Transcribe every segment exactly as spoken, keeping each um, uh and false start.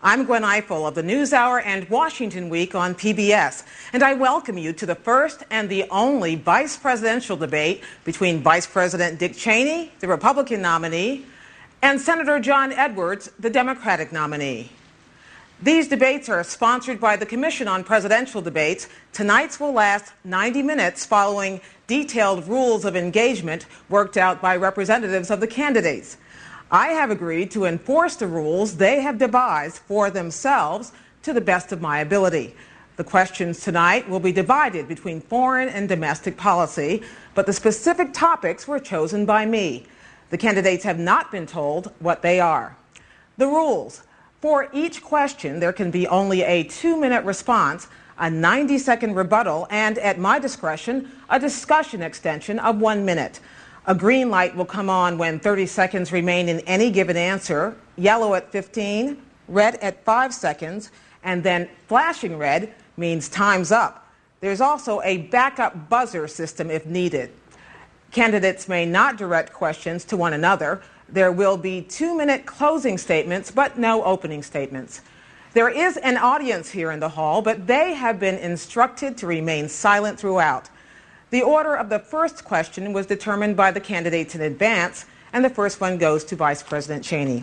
I'm Gwen Ifill of the NewsHour and Washington Week on P B S, and I welcome you to the first and the only vice presidential debate between Vice President Dick Cheney, the Republican nominee, and Senator John Edwards, the Democratic nominee. These debates are sponsored by the Commission on Presidential Debates. Tonight's will last ninety minutes following detailed rules of engagement worked out by representatives of the candidates. I have agreed to enforce the rules they have devised for themselves to the best of my ability. The questions tonight will be divided between foreign and domestic policy, but the specific topics were chosen by me. The candidates have not been told what they are. The rules. For each question, there can be only a two-minute response, a ninety-second rebuttal, and, at my discretion, a discussion extension of one minute. A green light will come on when thirty seconds remain in any given answer, yellow at fifteen, red at five seconds, and then flashing red means time's up. There's also a backup buzzer system if needed. Candidates may not direct questions to one another. There will be two-minute closing statements, but no opening statements. There is an audience here in the hall, but they have been instructed to remain silent throughout. The order of the first question was determined by the candidates in advance, and the first one goes to Vice President Cheney.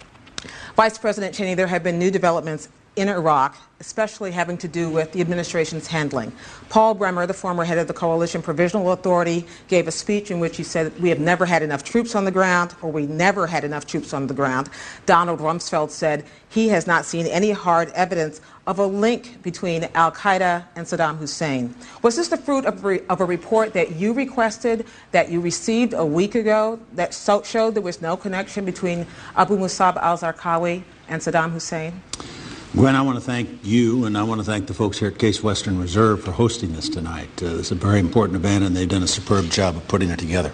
Vice President Cheney, there have been new developments in Iraq, especially having to do with the administration's handling. Paul Bremer, the former head of the Coalition Provisional Authority, gave a speech in which he said, we have never had enough troops on the ground, or we never had enough troops on the ground. Donald Rumsfeld said he has not seen any hard evidence of a link between al-Qaeda and Saddam Hussein. Was this the fruit of, re- of a report that you requested, that you received a week ago, that so- showed there was no connection between Abu Musab al-Zarqawi and Saddam Hussein? Gwen, I want to thank you, and I want to thank the folks here at Case Western Reserve for hosting this tonight. Uh, this is a very important event, and they've done a superb job of putting it together.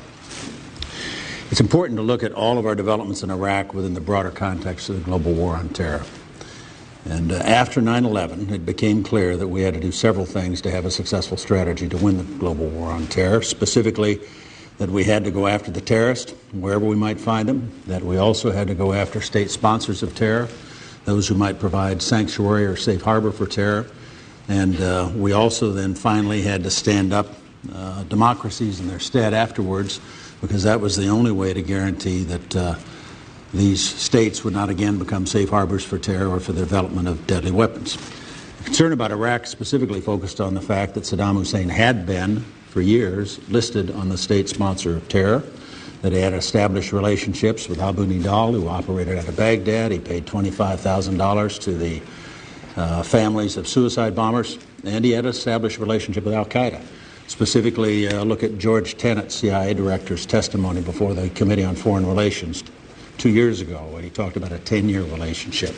It's important to look at all of our developments in Iraq within the broader context of the global war on terror. And uh, after nine eleven, it became clear that we had to do several things to have a successful strategy to win the global war on terror, specifically that we had to go after the terrorists, wherever we might find them, that we also had to go after state sponsors of terror, those who might provide sanctuary or safe harbor for terror. And uh, we also then finally had to stand up uh, democracies in their stead afterwards, because that was the only way to guarantee that uh, these states would not again become safe harbors for terror or for the development of deadly weapons. The concern about Iraq specifically focused on the fact that Saddam Hussein had been, for years, listed on the state sponsor of terror, that he had established relationships with Abu Nidal, who operated out of Baghdad. He paid twenty-five thousand dollars to the uh, families of suicide bombers, and he had established a relationship with al-Qaeda. Specifically, uh, look at George Tenet, C I A director's testimony before the Committee on Foreign Relations two years ago, when he talked about a ten-year relationship.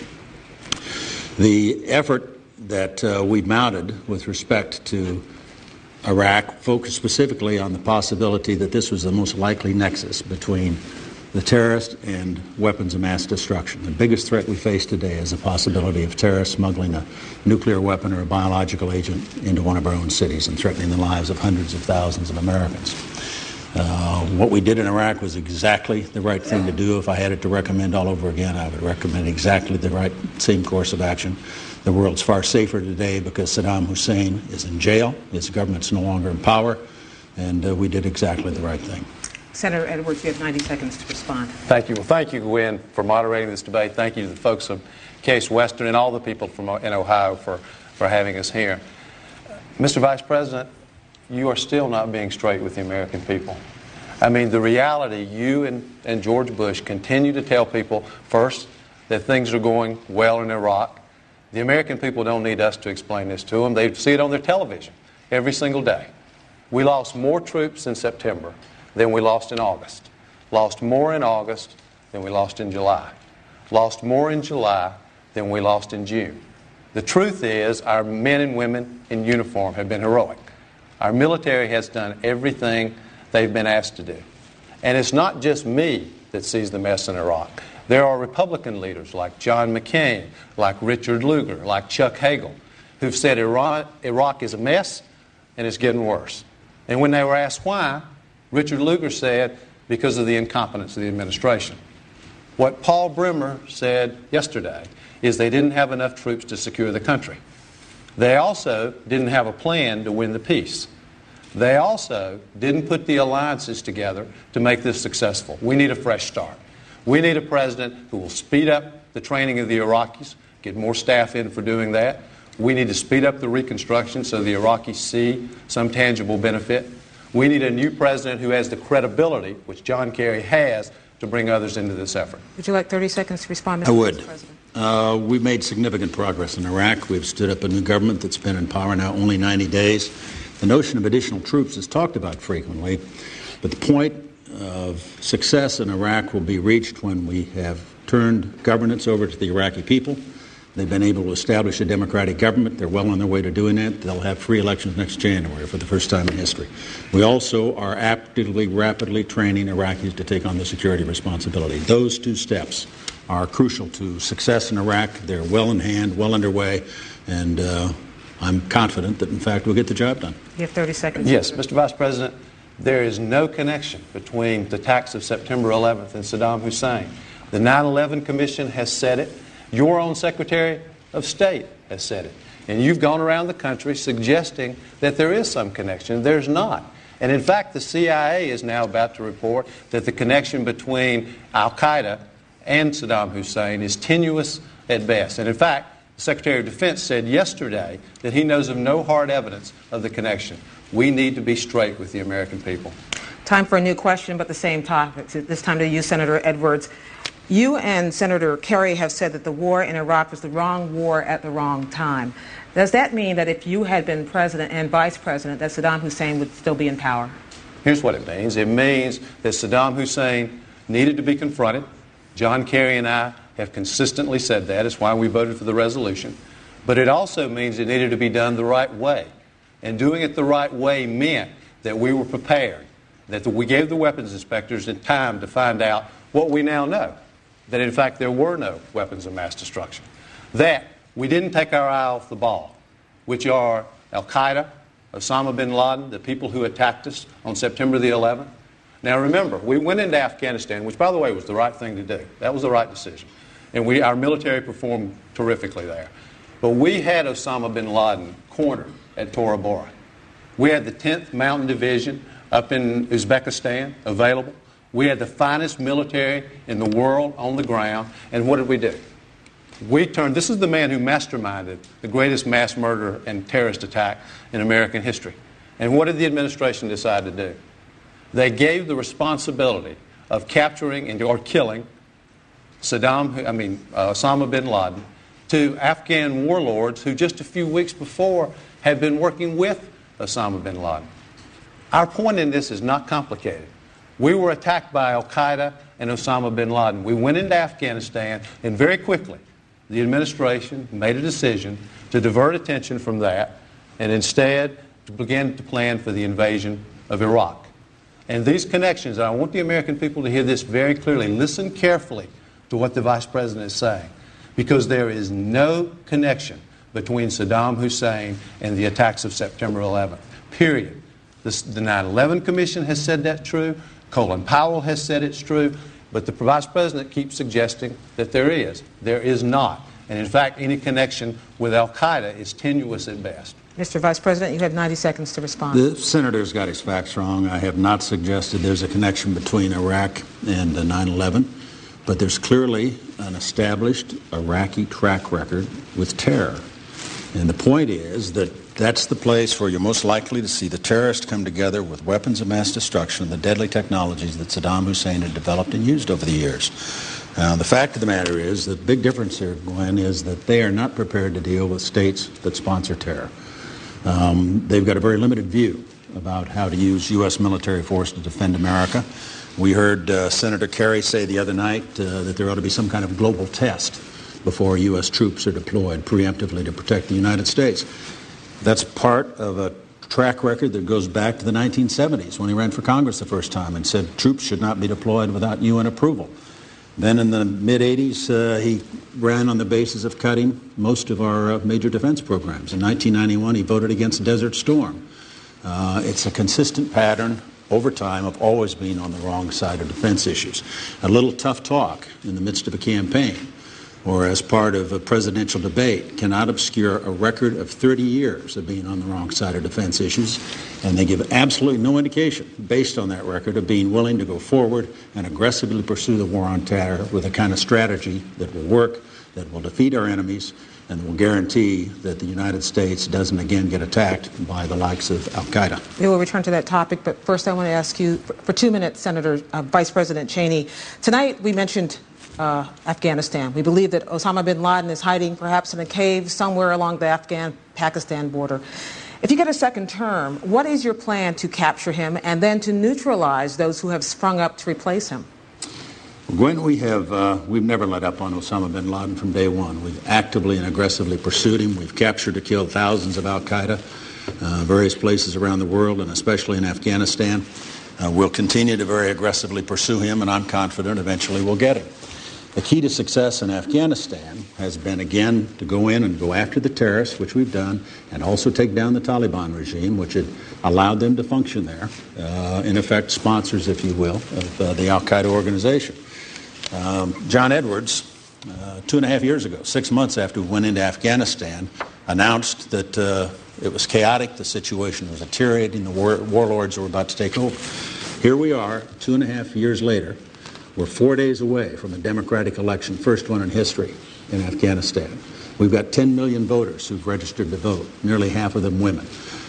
The effort that uh, we mounted with respect to Iraq focused specifically on the possibility that this was the most likely nexus between the terrorist and weapons of mass destruction. The biggest threat we face today is the possibility of terrorists smuggling a nuclear weapon or a biological agent into one of our own cities and threatening the lives of hundreds of thousands of Americans. Uh, what we did in Iraq was exactly the right thing to do. If I had it to recommend all over again, I would recommend exactly the right same course of action. The world's far safer today because Saddam Hussein is in jail, his government's no longer in power, and uh, we did exactly the right thing. Senator Edwards, you have ninety seconds to respond. Thank you. Well, thank you, Gwen, for moderating this debate. Thank you to the folks of Case Western and all the people from in Ohio for, for having us here. Mister Vice President, you are still not being straight with the American people. I mean, the reality, you and, and George Bush continue to tell people, first, that things are going well in Iraq. The American people don't need us to explain this to them. They see it on their television every single day. We lost more troops in September than we lost in August. Lost more in August than we lost in July. Lost more in July than we lost in June. The truth is, our men and women in uniform have been heroic. Our military has done everything they've been asked to do. And it's not just me that sees the mess in Iraq. There are Republican leaders like John McCain, like Richard Lugar, like Chuck Hagel, who've said Iraq, Iraq is a mess and it's getting worse. And when they were asked why, Richard Lugar said, because of the incompetence of the administration. What Paul Bremer said yesterday is they didn't have enough troops to secure the country. They also didn't have a plan to win the peace. They also didn't put the alliances together to make this successful. We need a fresh start. We need a president who will speed up the training of the Iraqis, get more staff in for doing that. We need to speed up the reconstruction so the Iraqis see some tangible benefit. We need a new president who has the credibility, which John Kerry has, to bring others into this effort. Would you like thirty seconds to respond, Mister I would. Vice President? Uh, we've made significant progress in Iraq. We've stood up a new government that's been in power now only ninety days. The notion of additional troops is talked about frequently, but the point of success in Iraq will be reached when we have turned governance over to the Iraqi people. They've been able to establish a democratic government. They're well on their way to doing that. They'll have free elections next January for the first time in history. We also are actively, rapidly training Iraqis to take on the security responsibility. Those two steps are crucial to success in Iraq. They're well in hand, well underway, and uh, I'm confident that, in fact, we'll get the job done. You have thirty seconds. Yes, Mister Vice President, there is no connection between the attacks of September eleventh and Saddam Hussein. The nine eleven Commission has said it. Your own Secretary of State has said it. And you've gone around the country suggesting that there is some connection. There's not. And in fact, the C I A is now about to report that the connection between al-Qaeda and Saddam Hussein is tenuous at best. And in fact, the Secretary of Defense said yesterday that he knows of no hard evidence of the connection. We need to be straight with the American people. Time for a new question, but the same topic. This time to you, Senator Edwards. You and Senator Kerry have said that the war in Iraq was the wrong war at the wrong time. Does that mean that if you had been president and vice president, that Saddam Hussein would still be in power? Here's what it means. It means that Saddam Hussein needed to be confronted. John Kerry and I have consistently said that. It's why we voted for the resolution. But it also means it needed to be done the right way. And doing it the right way meant that we were prepared, that we gave the weapons inspectors time to find out what we now know, that in fact there were no weapons of mass destruction, that we didn't take our eye off the ball, which are al-Qaeda, Osama bin Laden, the people who attacked us on September the eleventh. Now remember, we went into Afghanistan, which by the way was the right thing to do. That was the right decision. And we, our military performed terrifically there. But we had Osama bin Laden cornered at Tora Bora. We had the tenth Mountain Division up in Uzbekistan available. We had the finest military in the world on the ground. And what did we do? We turned, this is the man who masterminded the greatest mass murder and terrorist attack in American history. And what did the administration decide to do? They gave the responsibility of capturing and, or killing Saddam, I mean, uh, Osama bin Laden to Afghan warlords who just a few weeks before had been working with Osama bin Laden. Our point in this is not complicated. We were attacked by al-Qaeda and Osama bin Laden. We went into Afghanistan, and very quickly the administration made a decision to divert attention from that and instead to begin to plan for the invasion of Iraq. And these connections, and I want the American people to hear this very clearly, listen carefully to what the Vice President is saying, because there is no connection between Saddam Hussein and the attacks of September eleventh, period. This, the nine eleven Commission has said that's true. Colin Powell has said it's true. But the Vice President keeps suggesting that there is. There is not. And in fact, any connection with al-Qaeda is tenuous at best. Mister Vice President, you have ninety seconds to respond. The Senator's got his facts wrong. I have not suggested there's a connection between Iraq and nine eleven, but there's clearly an established Iraqi track record with terror. And the point is that that's the place where you're most likely to see the terrorists come together with weapons of mass destruction and the deadly technologies that Saddam Hussein had developed and used over the years. Uh, the fact of the matter is that the big difference here, Glenn, is that they are not prepared to deal with states that sponsor terror. Um, they've got a very limited view about how to use U S military force to defend America. We heard uh, Senator Kerry say the other night uh, that there ought to be some kind of global test before U S troops are deployed preemptively to protect the United States. That's part of a track record that goes back to the nineteen seventies when he ran for Congress the first time and said troops should not be deployed without U N approval. Then in the mid-eighties, uh, he ran on the basis of cutting most of our uh, major defense programs. In nineteen ninety-one, he voted against Desert Storm. Uh, it's a consistent pattern over time of always being on the wrong side of defense issues. A little tough talk in the midst of a campaign. or as part of a presidential debate cannot obscure a record of thirty years of being on the wrong side of defense issues, and they give absolutely no indication, based on that record, of being willing to go forward and aggressively pursue the war on terror with a kind of strategy that will work, that will defeat our enemies, and will guarantee that the United States doesn't again get attacked by the likes of al-Qaeda. We will return to that topic, but first I want to ask you, for, for two minutes, Senator uh, Vice President Cheney. Tonight we mentioned Uh, Afghanistan. We believe that Osama bin Laden is hiding perhaps in a cave somewhere along the Afghan-Pakistan border. If you get a second term, what is your plan to capture him and then to neutralize those who have sprung up to replace him? Gwen, we have, uh, we've never let up on Osama bin Laden from day one. We've actively and aggressively pursued him. We've captured or killed thousands of al-Qaeda, uh, various places around the world, and especially in Afghanistan. Uh, we'll continue to very aggressively pursue him, and I'm confident eventually we'll get him. The key to success in Afghanistan has been, again, to go in and go after the terrorists, which we've done, and also take down the Taliban regime, which had allowed them to function there, uh, in effect sponsors, if you will, of uh, the al-Qaeda organization. Um, John Edwards, uh, two and a half years ago, six months after we went into Afghanistan, announced that uh, it was chaotic, the situation was deteriorating, the war- warlords were about to take over. Here we are, two and a half years later. We're four days away from a democratic election, first one in history in Afghanistan. We've got ten million voters who've registered to vote, nearly half of them women.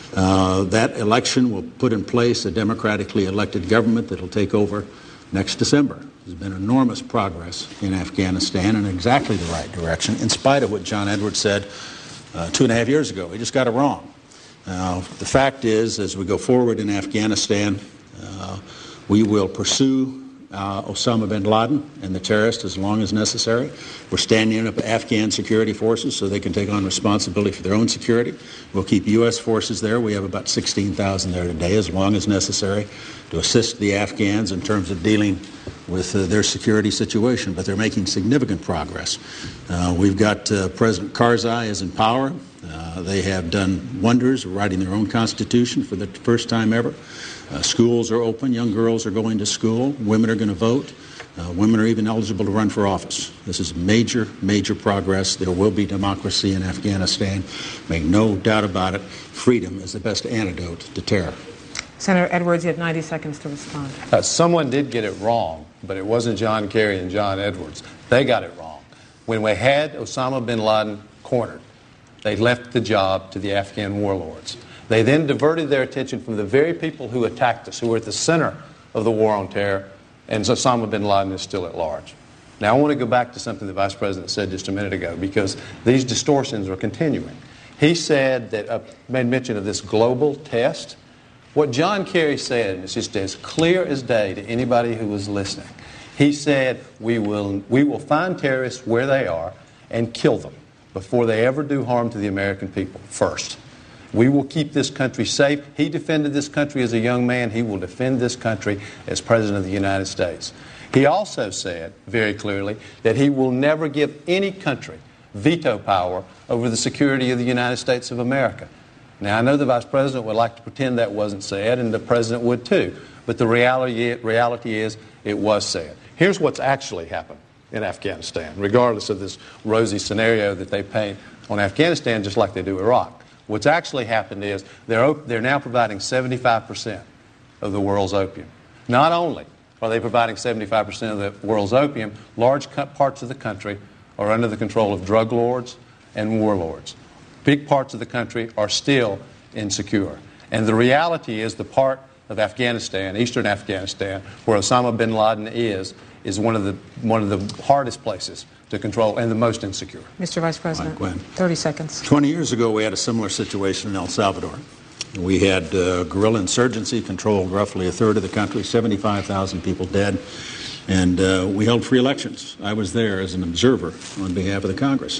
Uh, that election will put in place a democratically elected government that will take over next December. There's been enormous progress in Afghanistan in exactly the right direction, in spite of what John Edwards said uh, two and a half years ago. He just got it wrong. Uh, the fact is, as we go forward in Afghanistan, uh, we will pursue Uh, Osama bin Laden and the terrorists as long as necessary. We're standing up Afghan security forces so they can take on responsibility for their own security. We'll keep U S forces there. We have about sixteen thousand there today, as long as necessary, to assist the Afghans in terms of dealing with uh, their security situation. But they're making significant progress. Uh, we've got uh, President Karzai is in power. Uh, they have done wonders, writing their own constitution for the first time ever. Uh, schools are open. Young girls are going to school. Women are going to vote. Uh, women are even eligible to run for office. This is major, major progress. There will be democracy in Afghanistan. Make no doubt about it. Freedom is the best antidote to terror. Senator Edwards, you have ninety seconds to respond. Uh, someone did get it wrong, but it wasn't John Kerry and John Edwards. They got it wrong. When we had Osama bin Laden cornered, they left the job to the Afghan warlords. They then diverted their attention from the very people who attacked us, who were at the center of the war on terror, and Osama bin Laden is still at large. Now, I want to go back to something the Vice President said just a minute ago, because these distortions are continuing. He said that, uh, made mention of this global test. What John Kerry said, and it's just as clear as day to anybody who was listening, he said, we will, we will find terrorists where they are and kill them before they ever do harm to the American people first. We will keep this country safe. He defended this country as a young man. He will defend this country as President of the United States. He also said very clearly that he will never give any country veto power over the security of the United States of America. Now, I know the Vice President would like to pretend that wasn't said, and the President would too. But the reality, reality is it was said. Here's what's actually happened in Afghanistan, regardless of this rosy scenario that they paint on Afghanistan, just like they do Iraq. What's actually happened is they're, op- they're now providing seventy-five percent of the world's opium. Not only are they providing seventy-five percent of the world's opium, large co- parts of the country are under the control of drug lords and warlords. Big parts of the country are still insecure. And the reality is the part of Afghanistan, eastern Afghanistan, where Osama bin Laden is, is one of the, one of the hardest places to control and the most insecure. Mister Vice President, Gwen. thirty seconds. twenty years ago, we had a similar situation in El Salvador. We had uh, guerrilla insurgency controlled roughly a third of the country, seventy-five thousand people dead, and uh, we held free elections. I was there as an observer on behalf of the Congress.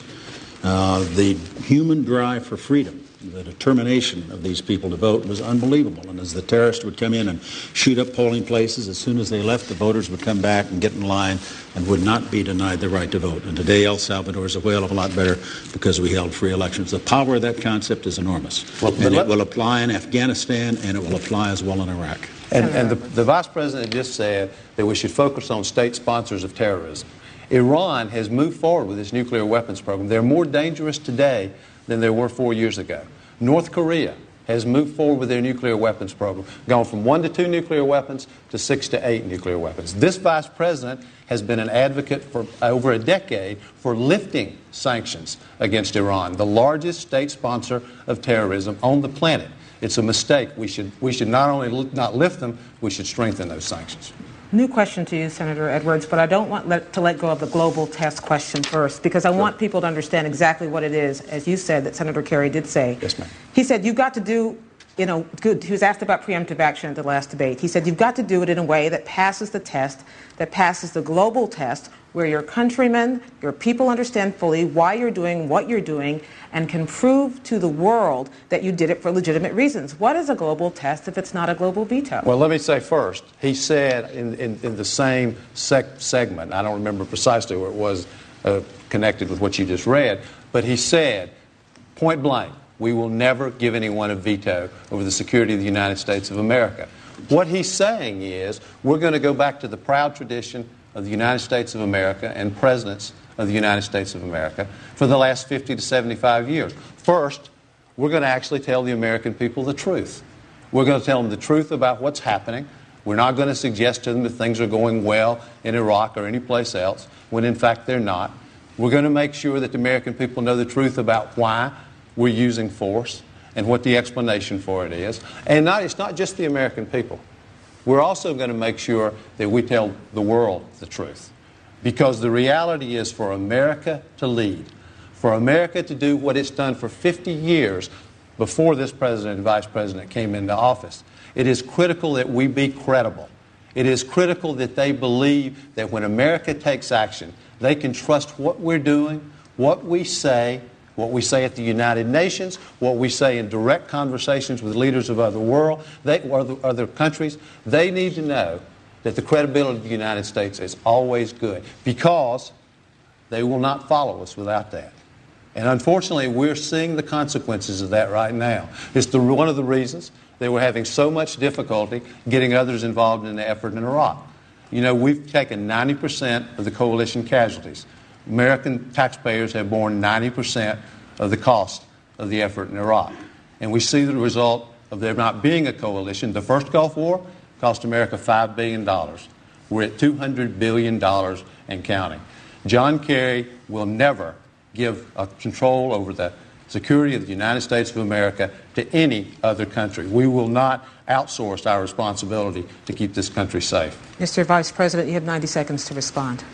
Uh, the human drive for freedom, the determination of these people to vote was unbelievable. And as the terrorists would come in and shoot up polling places, as soon as they left, the voters would come back and get in line and would not be denied the right to vote. And today, El Salvador is a whale of a lot better because we held free elections. The power of that concept is enormous. Well, and it will apply in Afghanistan, and it will apply as well in Iraq. And, and the, the Vice President just said that we should focus on state sponsors of terrorism. Iran has moved forward with its nuclear weapons program. They're more dangerous today than they were four years ago. North Korea has moved forward with their nuclear weapons program, gone from one to two nuclear weapons to six to eight nuclear weapons. This vice president has been an advocate for over a decade for lifting sanctions against Iran, the largest state sponsor of terrorism on the planet. It's a mistake. We should, we should not only li- not lift them, we should strengthen those sanctions. New question to you, Senator Edwards, but I don't want let, to let go of the global test question first, because I sure. want people to understand exactly what it is, as you said, that Senator Kerry did say. Yes, ma'am. He said you've got to do, you know, good. He was asked about preemptive action at the last debate. He said you've got to do it in a way that passes the test, that passes the global test, where your countrymen, your people understand fully why you're doing what you're doing and can prove to the world that you did it for legitimate reasons. What is a global test if it's not a global veto? Well, let me say first, he said in, in, in the same sec- segment, I don't remember precisely where it was uh, connected with what you just read, but he said, point blank, we will never give anyone a veto over the security of the United States of America. What he's saying is we're going to go back to the proud tradition of the United States of America and presidents of the United States of America for the last fifty to seventy-five years. First, we're going to actually tell the American people the truth. We're going to tell them the truth about what's happening. We're not going to suggest to them that things are going well in Iraq or any place else, when in fact they're not. We're going to make sure that the American people know the truth about why we're using force and what the explanation for it is. And not, it's not just the American people. We're also going to make sure that we tell the world the truth. Because the reality is for America to lead, for America to do what it's done for fifty years before this president and vice president came into office, it is critical that we be credible. It is critical that they believe that when America takes action, they can trust what we're doing, what we say, what we say at the United Nations, what we say in direct conversations with leaders of other world, they, or other, other countries. They need to know that the credibility of the United States is always good, because they will not follow us without that. And unfortunately, we're seeing the consequences of that right now. It's the, one of the reasons that we're having so much difficulty getting others involved in the effort in Iraq. You know, we've taken ninety percent of the coalition casualties. American taxpayers have borne ninety percent of the cost of the effort in Iraq. And we see the result of there not being a coalition. The first Gulf War cost America five billion dollars. We're at two hundred billion dollars and counting. John Kerry will never give a control over the security of the United States of America to any other country. We will not outsource our responsibility to keep this country safe. Mister Vice President, you have ninety seconds to respond.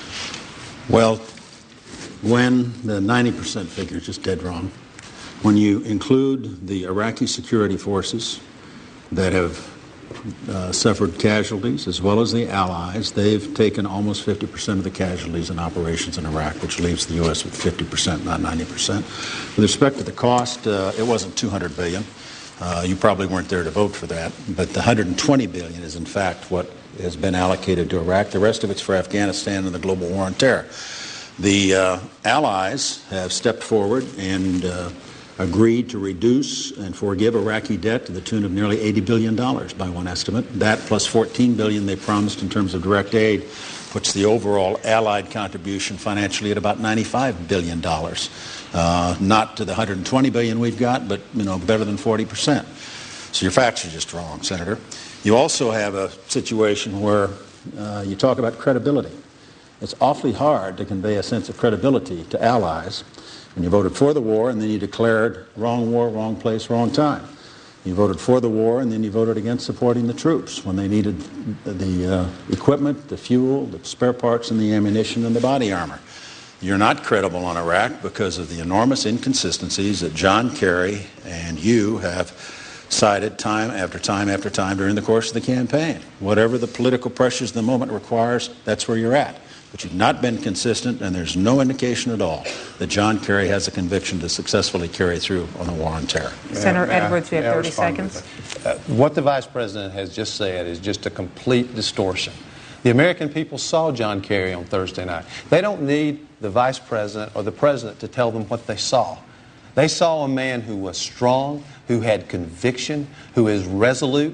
Well, when the ninety percent figure is just dead wrong, when you include the Iraqi security forces that have uh, suffered casualties, as well as the allies, they've taken almost fifty percent of the casualties in operations in Iraq, which leaves the U S with fifty percent, not ninety percent. With respect to the cost, uh, it wasn't two hundred billion dollars. Uh, you probably weren't there to vote for that, but the one hundred twenty billion dollars is in fact what has been allocated to Iraq. The rest of it's for Afghanistan and the global war on terror. The uh, allies have stepped forward and uh, agreed to reduce and forgive Iraqi debt to the tune of nearly eighty billion dollars by one estimate. That plus fourteen billion dollars they promised in terms of direct aid puts the overall allied contribution financially at about ninety-five billion dollars. Uh, not to the one hundred twenty billion dollars we've got, but you know, better than forty percent. So your facts are just wrong, Senator. You also have a situation where uh, you talk about credibility. It's awfully hard to convey a sense of credibility to allies when you voted for the war and then you declared wrong war, wrong place, wrong time. You voted for the war and then you voted against supporting the troops when they needed the uh, equipment, the fuel, the spare parts, and the ammunition and the body armor. You're not credible on Iraq because of the enormous inconsistencies that John Kerry and you have cited time after time after time during the course of the campaign. Whatever the political pressures the moment requires, that's where you're at. But you've not been consistent, and there's no indication at all that John Kerry has a conviction to successfully carry through on the war on terror. Senator Edwards, you have thirty seconds. Uh, what the Vice President has just said is just a complete distortion. The American people saw John Kerry on Thursday night. They don't need the Vice President or the President to tell them what they saw. They saw a man who was strong, who had conviction, who is resolute,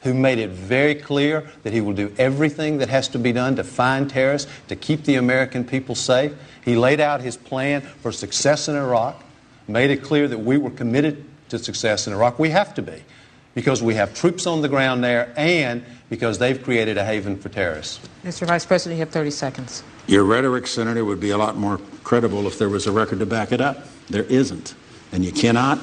who made it very clear that he will do everything that has to be done to find terrorists, to keep the American people safe. He laid out his plan for success in Iraq, made it clear that we were committed to success in Iraq. We have to be, because we have troops on the ground there and because they've created a haven for terrorists. Mister Vice President, you have thirty seconds. Your rhetoric, Senator, would be a lot more credible if there was a record to back it up. There isn't. And you cannot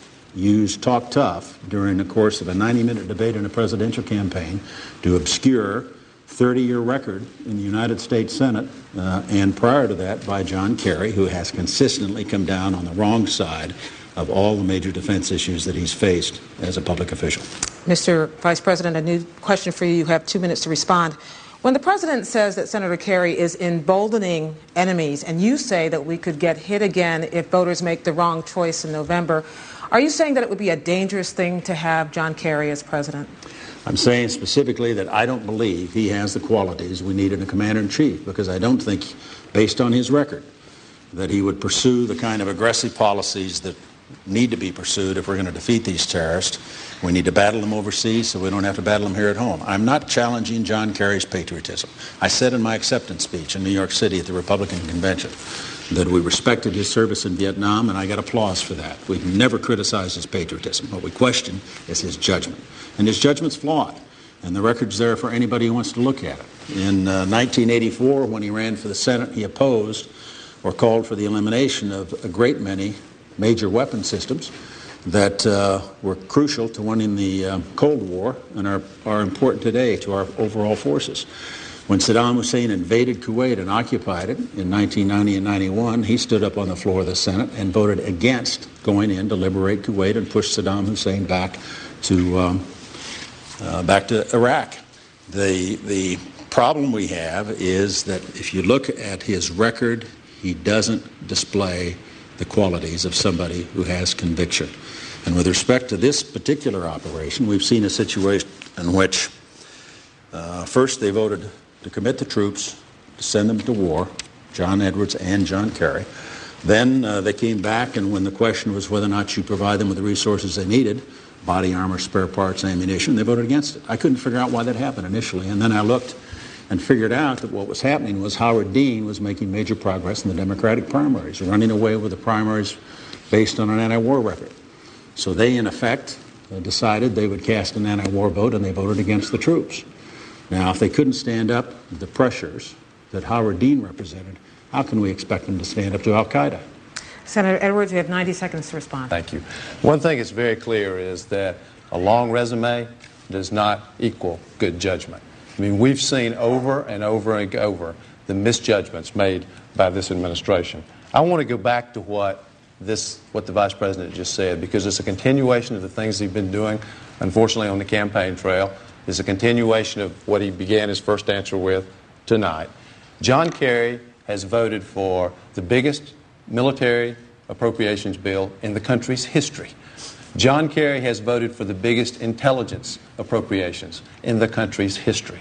use talk tough during the course of a ninety-minute debate in a presidential campaign to obscure thirty-year record in the United States Senate, uh, and prior to that by John Kerry, who has consistently come down on the wrong side of all the major defense issues that he's faced as a public official. Mister Vice President, a new question for you. You have two minutes to respond. When the President says that Senator Kerry is emboldening enemies, and you say that we could get hit again if voters make the wrong choice in November, are you saying that it would be a dangerous thing to have John Kerry as president? I'm saying specifically that I don't believe he has the qualities we need in a commander-in-chief, because I don't think, based on his record, that he would pursue the kind of aggressive policies that need to be pursued if we're going to defeat these terrorists. We need to battle them overseas so we don't have to battle them here at home. I'm not challenging John Kerry's patriotism. I said in my acceptance speech in New York City at the Republican convention that we respected his service in Vietnam, and I got applause for that. We've never criticized his patriotism. What we question is his judgment. And his judgment's flawed. And the record's there for anybody who wants to look at it. In uh, nineteen eighty-four, when he ran for the Senate, he opposed or called for the elimination of a great many major weapon systems that uh, were crucial to winning the uh, Cold War and are, are important today to our overall forces. When Saddam Hussein invaded Kuwait and occupied it in nineteen ninety and ninety-one, he stood up on the floor of the Senate and voted against going in to liberate Kuwait and push Saddam Hussein back to um, uh, back to Iraq. The the problem we have is that if you look at his record, he doesn't display the qualities of somebody who has conviction. And with respect to this particular operation, we've seen a situation in which uh, first they voted to commit the troops, to send them to war, John Edwards and John Kerry. Then uh, they came back, and when the question was whether or not you provide them with the resources they needed, body armor, spare parts, ammunition, they voted against it. I couldn't figure out why that happened initially, and then I looked and figured out that what was happening was Howard Dean was making major progress in the Democratic primaries, running away with the primaries based on an anti-war record. So they, in effect, uh, decided they would cast an anti-war vote, and they voted against the troops. Now, if they couldn't stand up to the pressures that Howard Dean represented, how can we expect them to stand up to al-Qaeda? Senator Edwards, you have ninety seconds to respond. Thank you. One thing that's very clear is that a long resume does not equal good judgment. I mean, we've seen over and over and over the misjudgments made by this administration. I want to go back to what this, what the Vice President just said, because it's a continuation of the things he's been doing, unfortunately, on the campaign trail. It's a continuation of what he began his first answer with tonight. John Kerry has voted for the biggest military appropriations bill in the country's history. John Kerry has voted for the biggest intelligence appropriations in the country's history.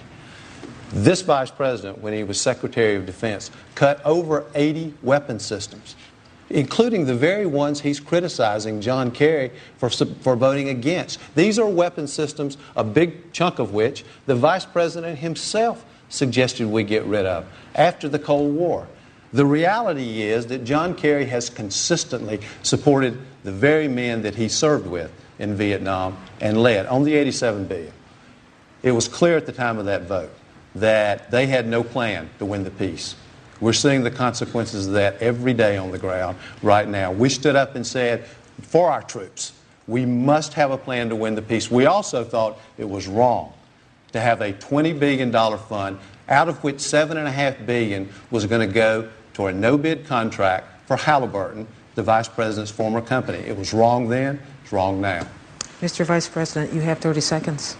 This Vice President, when he was Secretary of Defense, cut over eighty weapon systems, including the very ones he's criticizing John Kerry for, for voting against. These are weapon systems, a big chunk of which the Vice President himself suggested we get rid of after the Cold War. The reality is that John Kerry has consistently supported the very men that he served with in Vietnam and led on the eighty-seven billion dollars. It was clear at the time of that vote that they had no plan to win the peace. We're seeing the consequences of that every day on the ground right now. We stood up and said, for our troops, we must have a plan to win the peace. We also thought it was wrong to have a twenty billion dollars fund, out of which seven point five billion dollars was going to go to a no-bid contract for Halliburton, the Vice President's former company. It was wrong then, it's wrong now. Mister Vice President, you have thirty seconds.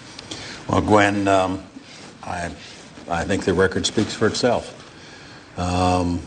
Well, Gwen, um, I, I think the record speaks for itself. Um,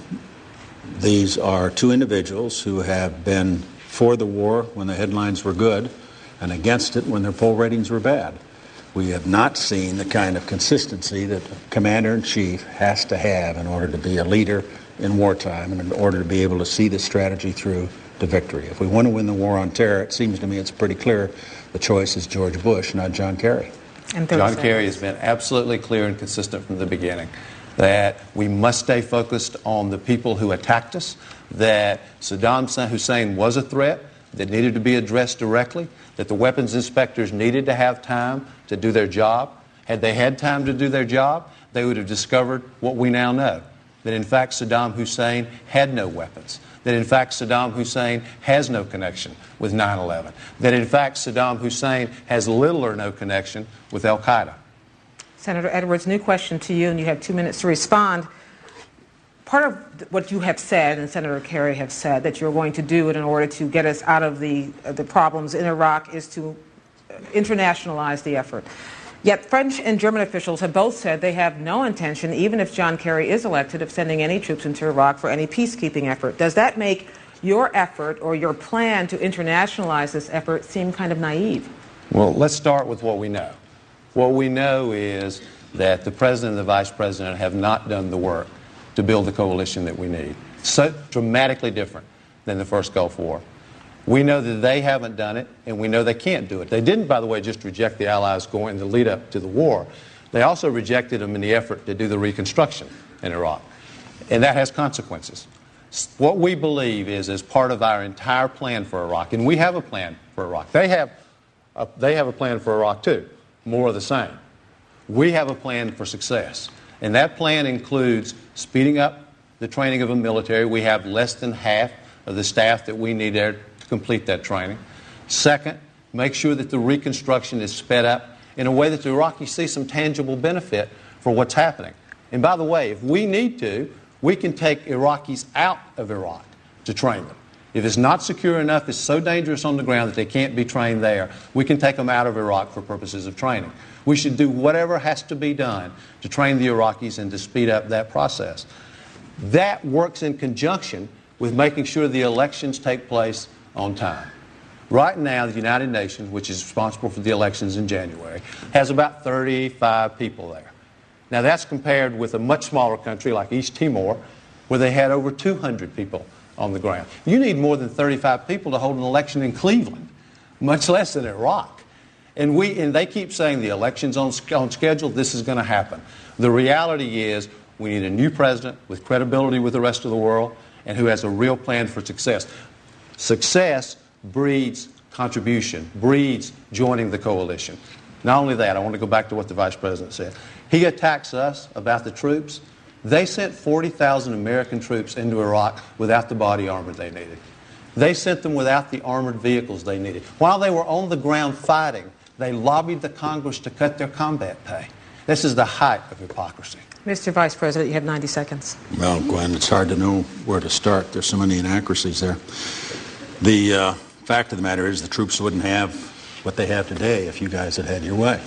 these are two individuals who have been for the war when the headlines were good and against it when their poll ratings were bad. We have not seen the kind of consistency that a commander-in-chief has to have in order to be a leader in wartime and in order to be able to see the strategy through to victory. If we want to win the war on terror, it seems to me it's pretty clear the choice is George Bush, not John Kerry. And John seconds. Kerry has been absolutely clear and consistent from the beginning that we must stay focused on the people who attacked us, that Saddam Hussein was a threat that needed to be addressed directly, that the weapons inspectors needed to have time to do their job. Had they had time to do their job, they would have discovered what we now know, that in fact Saddam Hussein had no weapons, that in fact Saddam Hussein has no connection with nine eleven, that in fact Saddam Hussein has little or no connection with Al-Qaeda. Senator Edwards, new question to you, and you have two minutes to respond. Part of what you have said, and Senator Kerry have said, that you're going to do it in order to get us out of the, uh, the problems in Iraq is to internationalize the effort. Yet French and German officials have both said they have no intention, even if John Kerry is elected, of sending any troops into Iraq for any peacekeeping effort. Does that make your effort or your plan to internationalize this effort seem kind of naive? Well, let's start with what we know. What we know is that the President and the Vice President have not done the work to build the coalition that we need. So dramatically different than the first Gulf War. We know that they haven't done it, and we know they can't do it. They didn't, by the way, just reject the Allies going in the lead up to the war. They also rejected them in the effort to do the reconstruction in Iraq. And that has consequences. What we believe is, as part of our entire plan for Iraq, and we have a plan for Iraq. They have a, they have a plan for Iraq too, more of the same. We have a plan for success. And that plan includes speeding up the training of a military. We have less than half of the staff that we need there to complete that training. Second, make sure that the reconstruction is sped up in a way that the Iraqis see some tangible benefit for what's happening. And by the way, if we need to, we can take Iraqis out of Iraq to train them. If it's not secure enough, it's so dangerous on the ground that they can't be trained there, we can take them out of Iraq for purposes of training. We should do whatever has to be done to train the Iraqis and to speed up that process. That works in conjunction with making sure the elections take place on time. Right now, the United Nations, which is responsible for the elections in January, has about thirty-five people there. Now, that's compared with a much smaller country like East Timor, where they had over two hundred people on the ground. You need more than thirty-five people to hold an election in Cleveland, much less in Iraq. And we and they keep saying the election's on, on schedule, this is going to happen. The reality is we need a new president with credibility with the rest of the world and who has a real plan for success. Success breeds contribution, breeds joining the coalition. Not only that, I want to go back to what the Vice President said. He attacks us about the troops. They sent forty thousand American troops into Iraq without the body armor they needed. They sent them without the armored vehicles they needed. While they were on the ground fighting, they lobbied the Congress to cut their combat pay. This is the height of hypocrisy. Mister Vice President, you have ninety seconds. Well, Gwen, it's hard to know where to start. There's so many inaccuracies there. The uh, fact of the matter is the troops wouldn't have what they have today if you guys had had your way.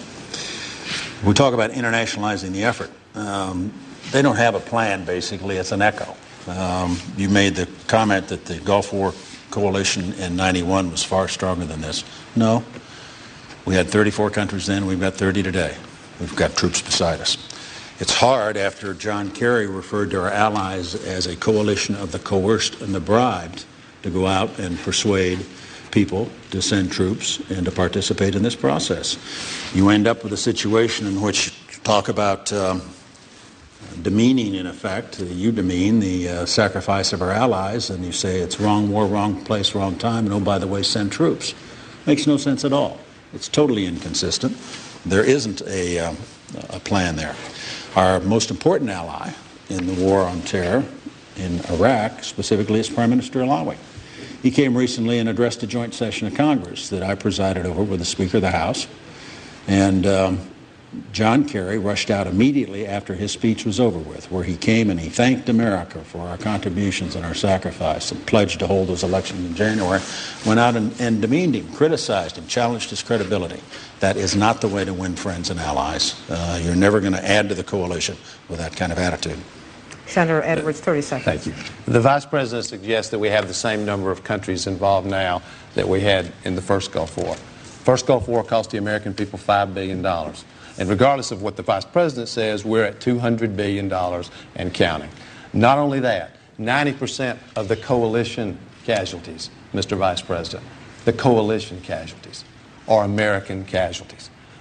We talk about internationalizing the effort. Um, they don't have a plan, basically. It's an echo. Um, you made the comment that the Gulf War coalition in ninety-one was far stronger than this. No. We had thirty-four countries then. We've got thirty today. We've got troops beside us. It's hard after John Kerry referred to our allies as a coalition of the coerced and the bribed to go out and persuade people to send troops and to participate in this process. You end up with a situation in which you talk about um, demeaning, in effect. You demean the uh, sacrifice of our allies, and you say it's wrong war, wrong place, wrong time, and oh, by the way, send troops. Makes no sense at all. It's totally inconsistent. There isn't a, um, a plan there. Our most important ally in the war on terror in Iraq specifically is Prime Minister Alawi. He came recently and addressed a joint session of Congress that I presided over with the Speaker of the House. And um, John Kerry rushed out immediately after his speech was over with, where he came and he thanked America for our contributions and our sacrifice and pledged to hold those elections in January, went out and, and demeaned him, criticized him, challenged his credibility. That is not the way to win friends and allies. Uh, you're never going to add to the coalition with that kind of attitude. Senator Edwards, thirty seconds. Thank you. The Vice President suggests that we have the same number of countries involved now that we had in the first Gulf War. First Gulf War cost the American people five billion dollars. And regardless of what the Vice President says, we're at two hundred billion dollars and counting. Not only that, ninety percent of the coalition casualties, Mister Vice President, the coalition casualties are American casualties.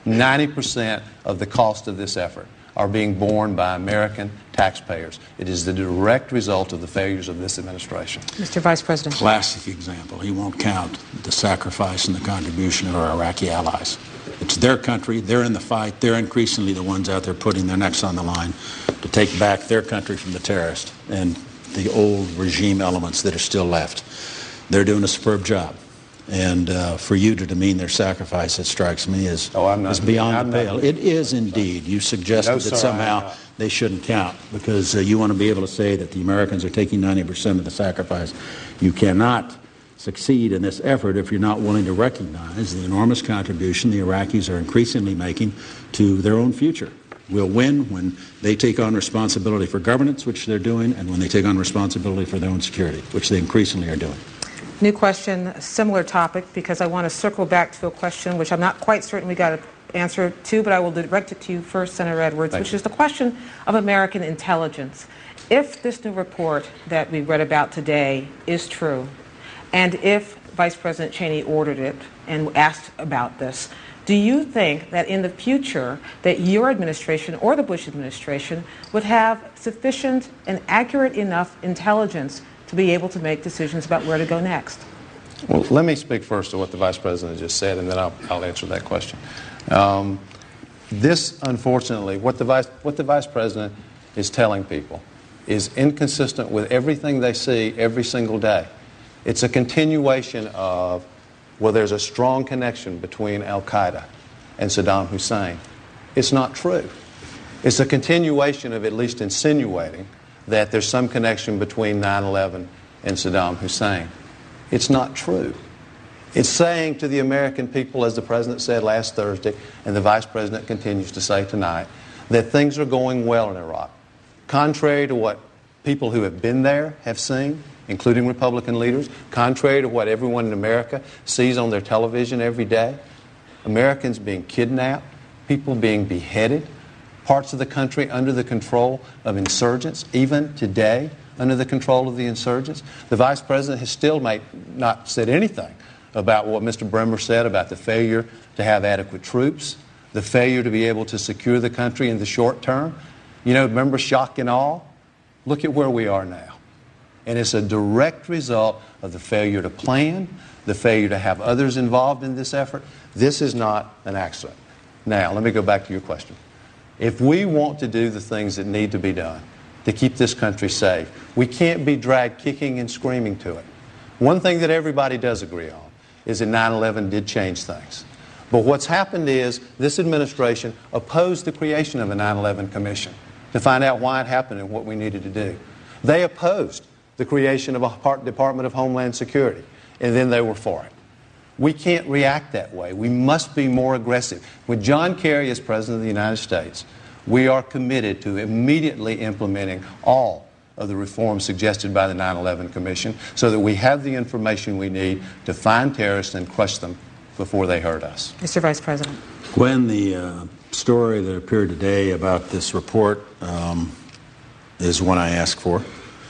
ninety percent of the cost of this effort are being borne by American taxpayers. It is the direct result of the failures of this administration. Mister Vice President. Classic example. He won't count the sacrifice and the contribution of our Iraqi allies. It's their country. They're in the fight. They're increasingly the ones out there putting their necks on the line to take back their country from the terrorists and the old regime elements that are still left. They're doing a superb job. And uh, for you to demean their sacrifice, it strikes me as, oh, I'm not, as beyond I'm the pale. not, it is indeed. You suggested no, that sir, somehow they shouldn't count because uh, you want to be able to say that the Americans are taking ninety percent of the sacrifice. You cannot succeed in this effort if you're not willing to recognize the enormous contribution the Iraqis are increasingly making to their own future. We'll win when they take on responsibility for governance, which they're doing, and when they take on responsibility for their own security, which they increasingly are doing. New question, similar topic, because I want to circle back to a question which I'm not quite certain we got an answer to, but I will direct it to you first, Senator Edwards, Thank which you. is the question of American intelligence. If this new report that we read about today is true, and if Vice President Cheney ordered it and asked about this, do you think that in the future that your administration or the Bush administration would have sufficient and accurate enough intelligence to be able to make decisions about where to go next? Well, let me speak first to what the Vice President just said, and then I'll, I'll answer that question. Um, this, unfortunately, what the, Vice, what the Vice President is telling people is inconsistent with everything they see every single day. It's a continuation of, well, there's a strong connection between al-Qaeda and Saddam Hussein. It's not true. It's a continuation of at least insinuating that there's some connection between nine eleven and Saddam Hussein. It's not true. It's saying to the American people, as the President said last Thursday, and the Vice President continues to say tonight, that things are going well in Iraq. Contrary to what people who have been there have seen, including Republican leaders, contrary to what everyone in America sees on their television every day, Americans being kidnapped, people being beheaded, parts of the country under the control of insurgents, even today under the control of the insurgents. The Vice President has still made, not said anything about what Mister Bremer said about the failure to have adequate troops, the failure to be able to secure the country in the short term. You know, remember shock and awe? Look at where we are now. And it's a direct result of the failure to plan, the failure to have others involved in this effort. This is not an accident. Now, let me go back to your question. If we want to do the things that need to be done to keep this country safe, we can't be dragged kicking and screaming to it. One thing that everybody does agree on is that nine eleven did change things. But what's happened is this administration opposed the creation of a nine eleven commission to find out why it happened and what we needed to do. They opposed the creation of a Department of Homeland Security, and then they were for it. We can't react that way. We must be more aggressive. With John Kerry as President of the United States, we are committed to immediately implementing all of the reforms suggested by the nine eleven Commission so that we have the information we need to find terrorists and crush them before they hurt us. Mister Vice President. Gwen, the uh, story that appeared today about this report um, is one I asked for.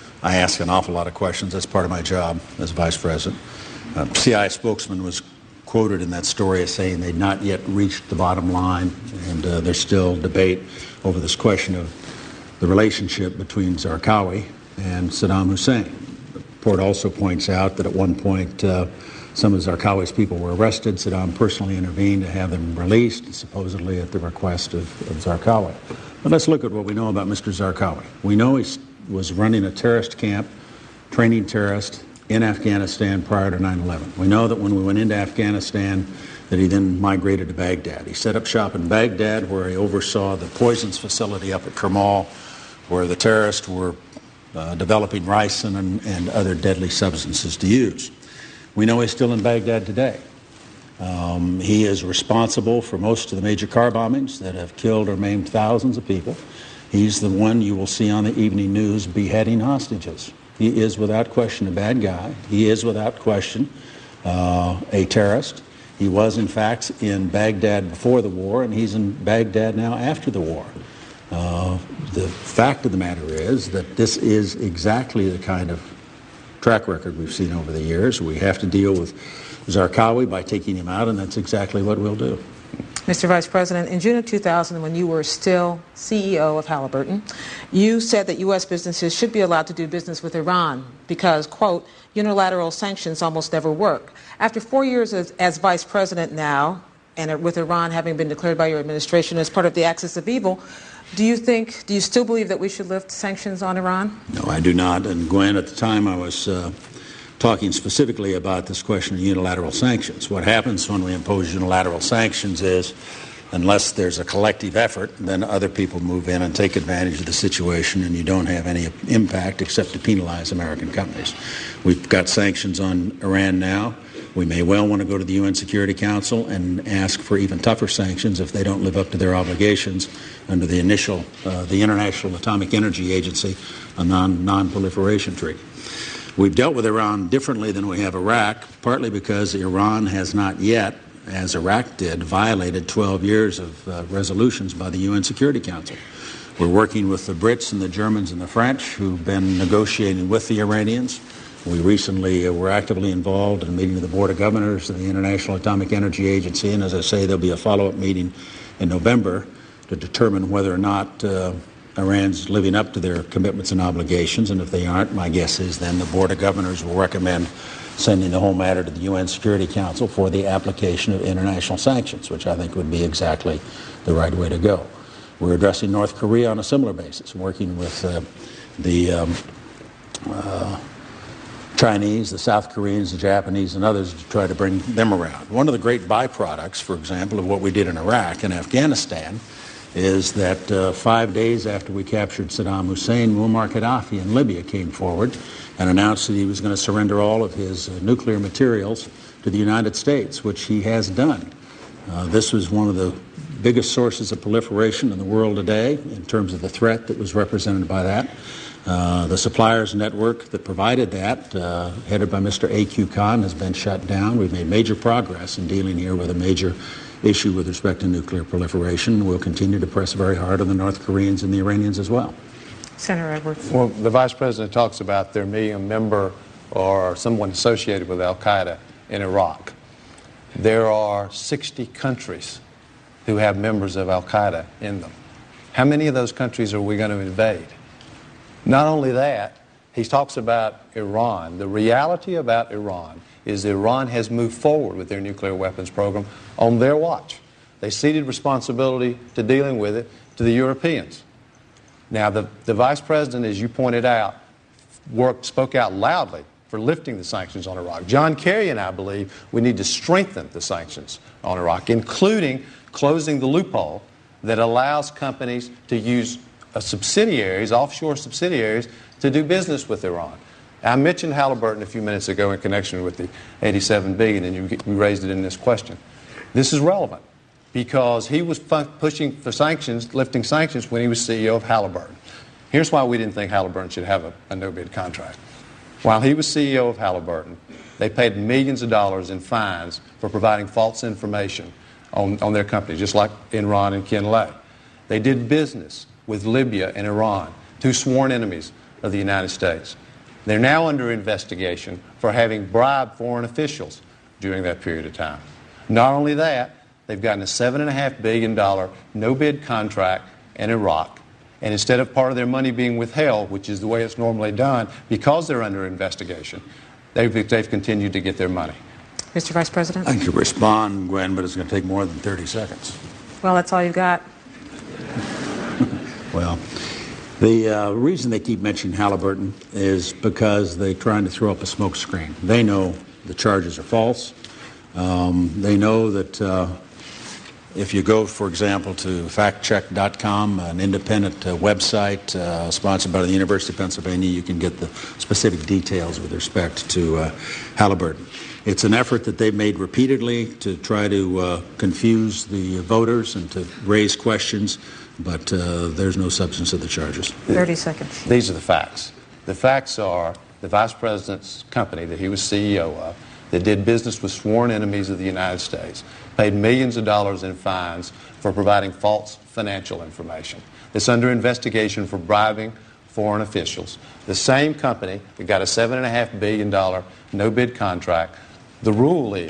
I ask an awful lot of questions. That's part of my job as Vice President. Uh, C I A spokesman was quoted in that story as saying they'd not yet reached the bottom line, and uh, there's still debate over this question of the relationship between Zarqawi and Saddam Hussein. The report also points out that at one point uh, some of Zarqawi's people were arrested. Saddam personally intervened to have them released, supposedly at the request of, of Zarqawi. But let's look at what we know about Mister Zarqawi. We know he was running a terrorist camp, training terrorists in Afghanistan prior to nine eleven. We know that when we went into Afghanistan that he then migrated to Baghdad. He set up shop in Baghdad where he oversaw the poisons facility up at Kermal where the terrorists were uh, developing ricin and, and other deadly substances to use. We know he's still in Baghdad today. Um, he is responsible for most of the major car bombings that have killed or maimed thousands of people. He's the one you will see on the evening news beheading hostages. He is without question a bad guy. He is without question uh, a terrorist. He was, in fact, in Baghdad before the war, and he's in Baghdad now after the war. Uh, the fact of the matter is that this is exactly the kind of track record we've seen over the years. We have to deal with Zarqawi by taking him out, and that's exactly what we'll do. Mister Vice President, in June of two thousand, when you were still C E O of Halliburton, you said that U S businesses should be allowed to do business with Iran because, quote, unilateral sanctions almost never work. After four years as, as Vice President now, and with Iran having been declared by your administration as part of the axis of evil, do you think, do you still believe that we should lift sanctions on Iran? No, I do not. And Gwen, at the time I was uh, talking specifically about this question of unilateral sanctions. What happens when we impose unilateral sanctions is, unless there's a collective effort, then other people move in and take advantage of the situation, and you don't have any impact except to penalize American companies. We've got sanctions on Iran now. We may well want to go to the U N Security Council and ask for even tougher sanctions if they don't live up to their obligations under the initial, uh, the International Atomic Energy Agency, a non, non-proliferation treaty. We've dealt with Iran differently than we have Iraq, partly because Iran has not yet, as Iraq did, violated twelve years of uh, resolutions by the U N Security Council. We're working with the Brits and the Germans and the French, who've been negotiating with the Iranians. We recently uh, were actively involved in a meeting of the Board of Governors of the International Atomic Energy Agency, and as I say, there'll be a follow-up meeting in November to determine whether or not uh, Iran's living up to their commitments and obligations, and if they aren't, my guess is then the Board of Governors will recommend sending the whole matter to the U N Security Council for the application of international sanctions, which I think would be exactly the right way to go. We're addressing North Korea on a similar basis, working with uh, the um, uh, Chinese, the South Koreans, the Japanese, and others to try to bring them around. One of the great byproducts, for example, of what we did in Iraq and Afghanistan is that uh, five days after we captured Saddam Hussein, Muammar Gaddafi in Libya came forward and announced that he was going to surrender all of his uh, nuclear materials to the United States, which he has done. Uh, this was one of the biggest sources of proliferation in the world today in terms of the threat that was represented by that. Uh, the suppliers network that provided that, uh, headed by Mister A Q Khan, has been shut down. We've made major progress in dealing here with a major issue with respect to nuclear proliferation. We'll continue to press very hard on the North Koreans and the Iranians as well. Senator Edwards. Well, the Vice President talks about there being a member or someone associated with Al-Qaeda in Iraq. There are sixty countries who have members of Al-Qaeda in them. How many of those countries are we going to invade? Not only that, he talks about Iran. The reality about Iran is Iran has moved forward with their nuclear weapons program on their watch. They ceded responsibility to dealing with it to the Europeans. Now, the, the Vice President, as you pointed out, worked, spoke out loudly for lifting the sanctions on Iraq. John Kerry and I believe we need to strengthen the sanctions on Iraq, including closing the loophole that allows companies to use uh, subsidiaries, offshore subsidiaries, to do business with Iran. I mentioned Halliburton a few minutes ago in connection with the eighty-seven billion dollars, and you, you raised it in this question. This is relevant because he was fu- pushing for sanctions, lifting sanctions when he was C E O of Halliburton. Here's why we didn't think Halliburton should have a, a no-bid contract. While he was C E O of Halliburton, they paid millions of dollars in fines for providing false information on, on their company, just like Enron and Ken Lay. They did business with Libya and Iran, two sworn enemies of the United States. They're now under investigation for having bribed foreign officials during that period of time. Not only that, they've gotten a seven point five billion dollars no-bid contract in Iraq. And instead of part of their money being withheld, which is the way it's normally done, because they're under investigation, they've, they've continued to get their money. Mister Vice President? I could respond, Gwen, but it's going to take more than thirty seconds. Well, that's all you've got. Well, the uh, reason they keep mentioning Halliburton is because they're trying to throw up a smokescreen. They know the charges are false. Um, they know that uh, if you go, for example, to fact check dot com, an independent uh, website uh, sponsored by the University of Pennsylvania, you can get the specific details with respect to uh, Halliburton. It's an effort that they've made repeatedly to try to uh, confuse the voters and to raise questions, but uh, there's no substance to the charges. thirty seconds. These are the facts. The facts are the Vice President's company that he was C E O of that did business with sworn enemies of the United States paid millions of dollars in fines for providing false financial information. It's under investigation for bribing foreign officials. The same company that got a seven point five billion dollars no-bid contract, the rule is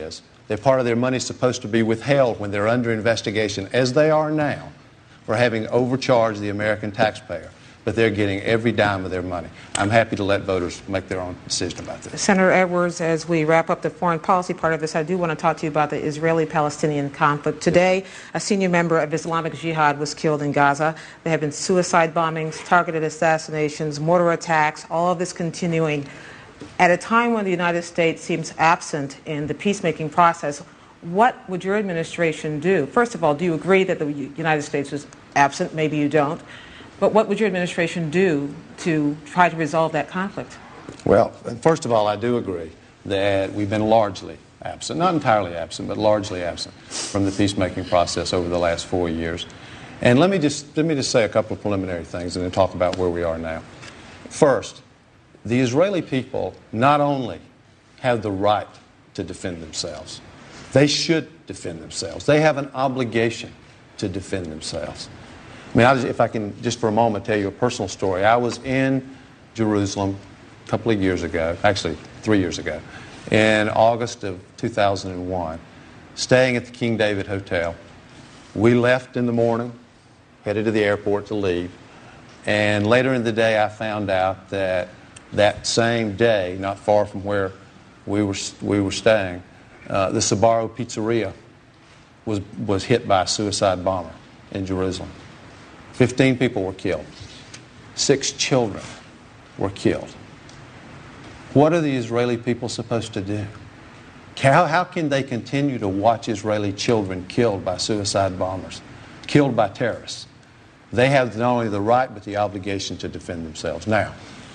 They're part of their money supposed to be withheld when they're under investigation, as they are now, for having overcharged the American taxpayer. But they're getting every dime of their money. I'm happy to let voters make their own decision about this. Senator Edwards, as we wrap up the foreign policy part of this, I do want to talk to you about the Israeli-Palestinian conflict. Today, a senior member of Islamic Jihad was killed in Gaza. There have been suicide bombings, targeted assassinations, mortar attacks, all of this continuing. At a time when the United States seems absent in the peacemaking process, what would your administration do? First of all, do you agree that the United States is absent? Maybe you don't. But what would your administration do to try to resolve that conflict? Well, first of all, I do agree that we've been largely absent, not entirely absent, but largely absent from the peacemaking process over the last four years. And let me just let me just say a couple of preliminary things and then talk about where we are now. First, the Israeli people not only have the right to defend themselves, they should defend themselves. They have an obligation to defend themselves. I mean, I'll just, if I can just for a moment tell you a personal story. I was in Jerusalem a couple of years ago, actually three years ago, in August of two thousand one, staying at the King David Hotel. We left in the morning, headed to the airport to leave, and later in the day I found out that that same day, not far from where we were we were staying, uh, the Sbarro Pizzeria was was hit by a suicide bomber in Jerusalem. Fifteen people were killed. Six children were killed. What are the Israeli people supposed to do? How, how can they continue to watch Israeli children killed by suicide bombers, killed by terrorists? They have not only the right but the obligation to defend themselves. Now,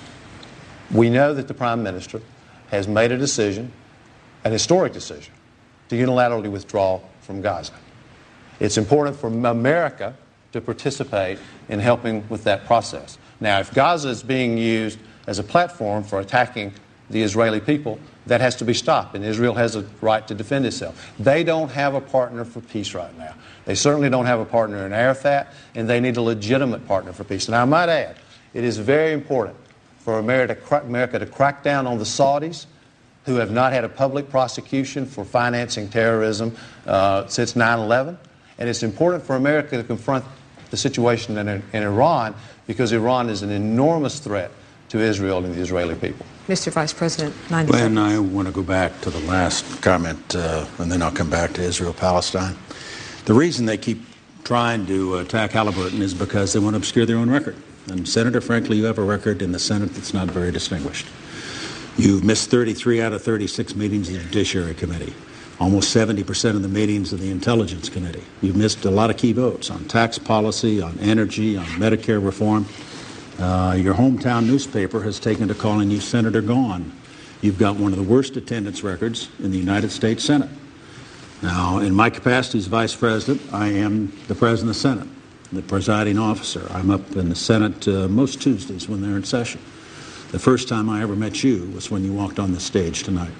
we know that the Prime Minister has made a decision, an historic decision, to unilaterally withdraw from Gaza. It's important for America to participate in helping with that process. Now, if Gaza is being used as a platform for attacking the Israeli people, that has to be stopped, and Israel has a right to defend itself. They don't have a partner for peace right now. They certainly don't have a partner in Arafat, and they need a legitimate partner for peace. And I might add, it is very important for America to crack, America to crack down on the Saudis, who have not had a public prosecution for financing terrorism uh, since nine eleven. And it's important for America to confront the situation in, in Iran, because Iran is an enormous threat to Israel and the Israeli people. Mister Vice President, ninety Glenn, seconds. I want to go back to the last comment, uh, and then I'll come back to Israel-Palestine. The reason they keep trying to attack Halliburton is because they want to obscure their own record. And, Senator, frankly, you have a record in the Senate that's not very distinguished. You've missed thirty-three out of thirty-six meetings of the Judiciary Committee, almost seventy percent of the meetings of the Intelligence Committee. You've missed a lot of key votes on tax policy, on energy, on Medicare reform. Uh, your hometown newspaper has taken to calling you Senator Gone. You've got one of the worst attendance records in the United States Senate. Now, in my capacity as Vice President, I am the President of the Senate, the presiding officer. I'm up in the Senate uh, most Tuesdays when they're in session. The first time I ever met you was when you walked on the stage tonight.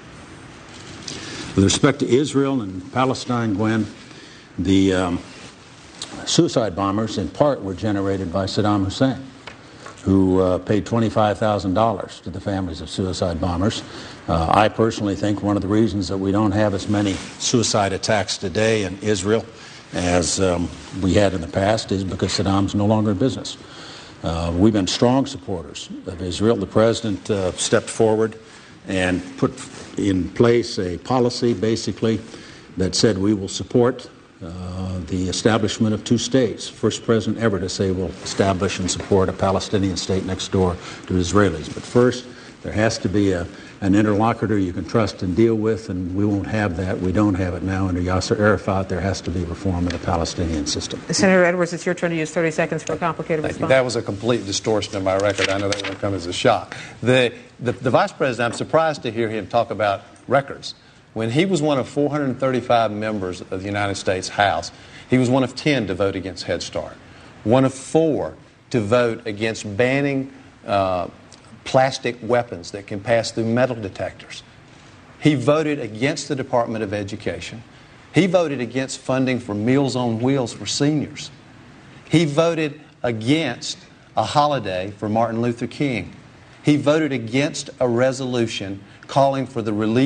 With respect to Israel and Palestine, Gwen, the um, suicide bombers in part were generated by Saddam Hussein, who uh, paid twenty-five thousand dollars to the families of suicide bombers. Uh, I personally think one of the reasons that we don't have as many suicide attacks today in Israel as um, we had in the past is because Saddam's no longer in business. Uh, we've been strong supporters of Israel. The President uh, stepped forward and put in place a policy, basically, that said we will support uh, the establishment of two states. First president ever to say we'll establish and support a Palestinian state next door to Israelis. But first, there has to be a, an interlocutor you can trust and deal with, and we won't have that. We don't have it now under Yasser Arafat. There has to be reform of the Palestinian system. Senator Edwards, it's your turn to use thirty seconds for a complicated response. That was a complete distortion of my record. I know that won't come as a shock. The, the, the Vice President, I'm surprised to hear him talk about records. When he was one of four hundred thirty-five members of the United States House, he was one of ten to vote against Head Start, one of four to vote against banning uh, plastic weapons that can pass through metal detectors. He voted against the Department of Education. He voted against funding for Meals on Wheels for seniors. He voted against a holiday for Martin Luther King. He voted against a resolution calling for the release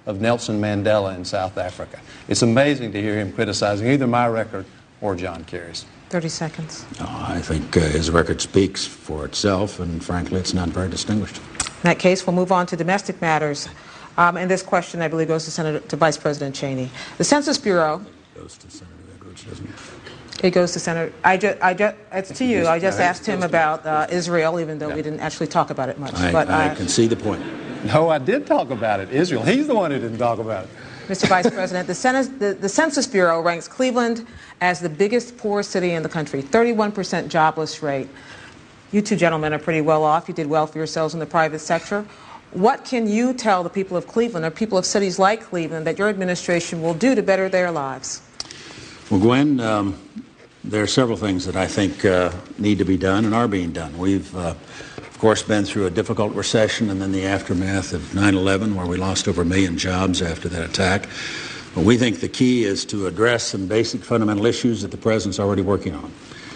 of Nelson Mandela in South Africa. It's amazing to hear him criticizing either my record or John Kerry's. thirty seconds. Oh, I think uh, his record speaks for itself, and frankly, it's not very distinguished. In that case, we'll move on to domestic matters. Um, and this question, I believe, goes to Senator, to Vice President Cheney. The Census Bureau. It goes to Senator Edwards, doesn't it? It goes to Senator. I just, I just, it's to you. I just asked him about uh, Israel, even though we didn't actually talk about it much. I, but I uh, can see the point. No, I did talk about it. Israel. He's the one who didn't talk about it. Mister Vice President, the, Sen- the, the Census Bureau ranks Cleveland as the biggest poor city in the country, thirty-one percent jobless rate. You two gentlemen are pretty well off. You did well for yourselves in the private sector. What can you tell the people of Cleveland or people of cities like Cleveland that your administration will do to better their lives? Well, Gwen, um, there are several things that I think uh, need to be done and are being done. We've, uh, of course, been through a difficult recession and then the aftermath of nine eleven, where we lost over a million jobs after that attack. But we think the key is to address some basic fundamental issues that the President's already working on.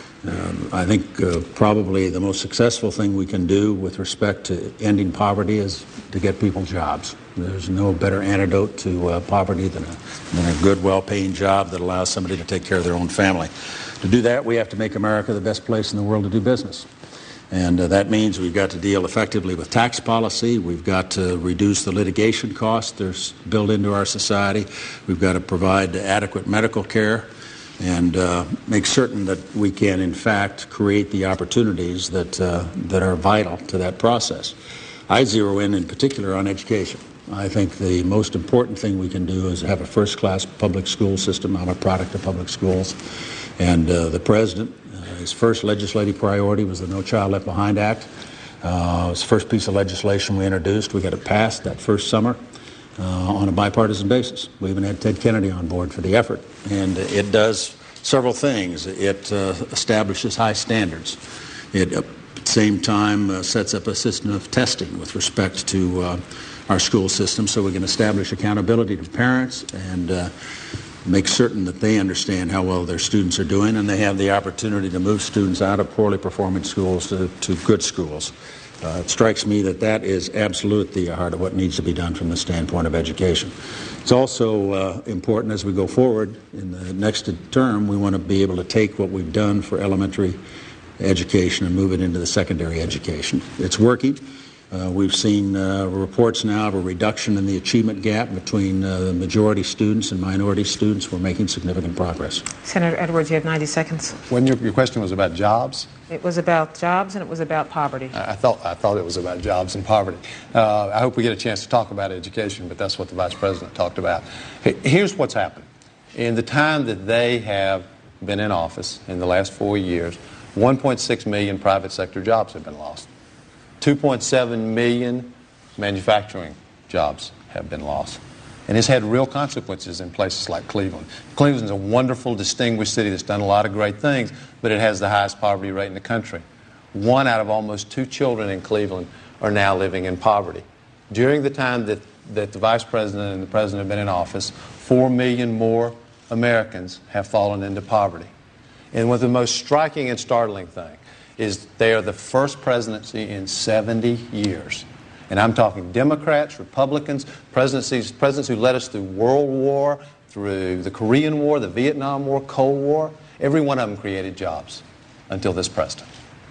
Um, I think uh, probably the most successful thing we can do with respect to ending poverty is to get people jobs. There's no better antidote to uh, poverty than a, than a good, well-paying job that allows somebody to take care of their own family. To do that, we have to make America the best place in the world to do business. And uh, that means we've got to deal effectively with tax policy. We've got to reduce the litigation costs that's built into our society. We've got to provide adequate medical care and uh, make certain that we can, in fact, create the opportunities that, uh, that are vital to that process. I zero in, in particular, on education. I think the most important thing we can do is have a first-class public school system. I'm a product of public schools. And uh, the President, uh, his first legislative priority was the No Child Left Behind Act. Uh, it was the first piece of legislation we introduced. We got it passed that first summer uh, on a bipartisan basis. We even had Ted Kennedy on board for the effort. And it does several things. It uh, establishes high standards. It, at the same time, uh, sets up a system of testing with respect to uh, our school system so we can establish accountability to parents and uh, make certain that they understand how well their students are doing, and they have the opportunity to move students out of poorly performing schools to, to good schools. Uh, it strikes me that that is absolutely the heart of what needs to be done from the standpoint of education. It's also uh, important as we go forward in the next term, we want to be able to take what we've done for elementary education and move it into the secondary education. It's working. Uh, we've seen uh, reports now of a reduction in the achievement gap between uh, the majority students and minority students. We're making significant progress. Senator Edwards, you have ninety seconds. When your, your question was about jobs? It was about jobs and it was about poverty. I, I thought I thought it was about jobs and poverty. Uh, I hope we get a chance to talk about education, but that's what the Vice President talked about. Hey, here's what's happened. In the time that they have been in office, in the last four years, one point six million private sector jobs have been lost. two point seven million manufacturing jobs have been lost. And it's had real consequences in places like Cleveland. Cleveland's a wonderful, distinguished city that's done a lot of great things, but it has the highest poverty rate in the country. One out of almost two children in Cleveland are now living in poverty. During the time that, that the Vice President and the President have been in office, four million more Americans have fallen into poverty. And one of the most striking and startling thing is they are the first presidency in seventy years. And I'm talking Democrats, Republicans, presidencies, presidents who led us through World War, through the Korean War, the Vietnam War, Cold War. Every one of them created jobs until this president.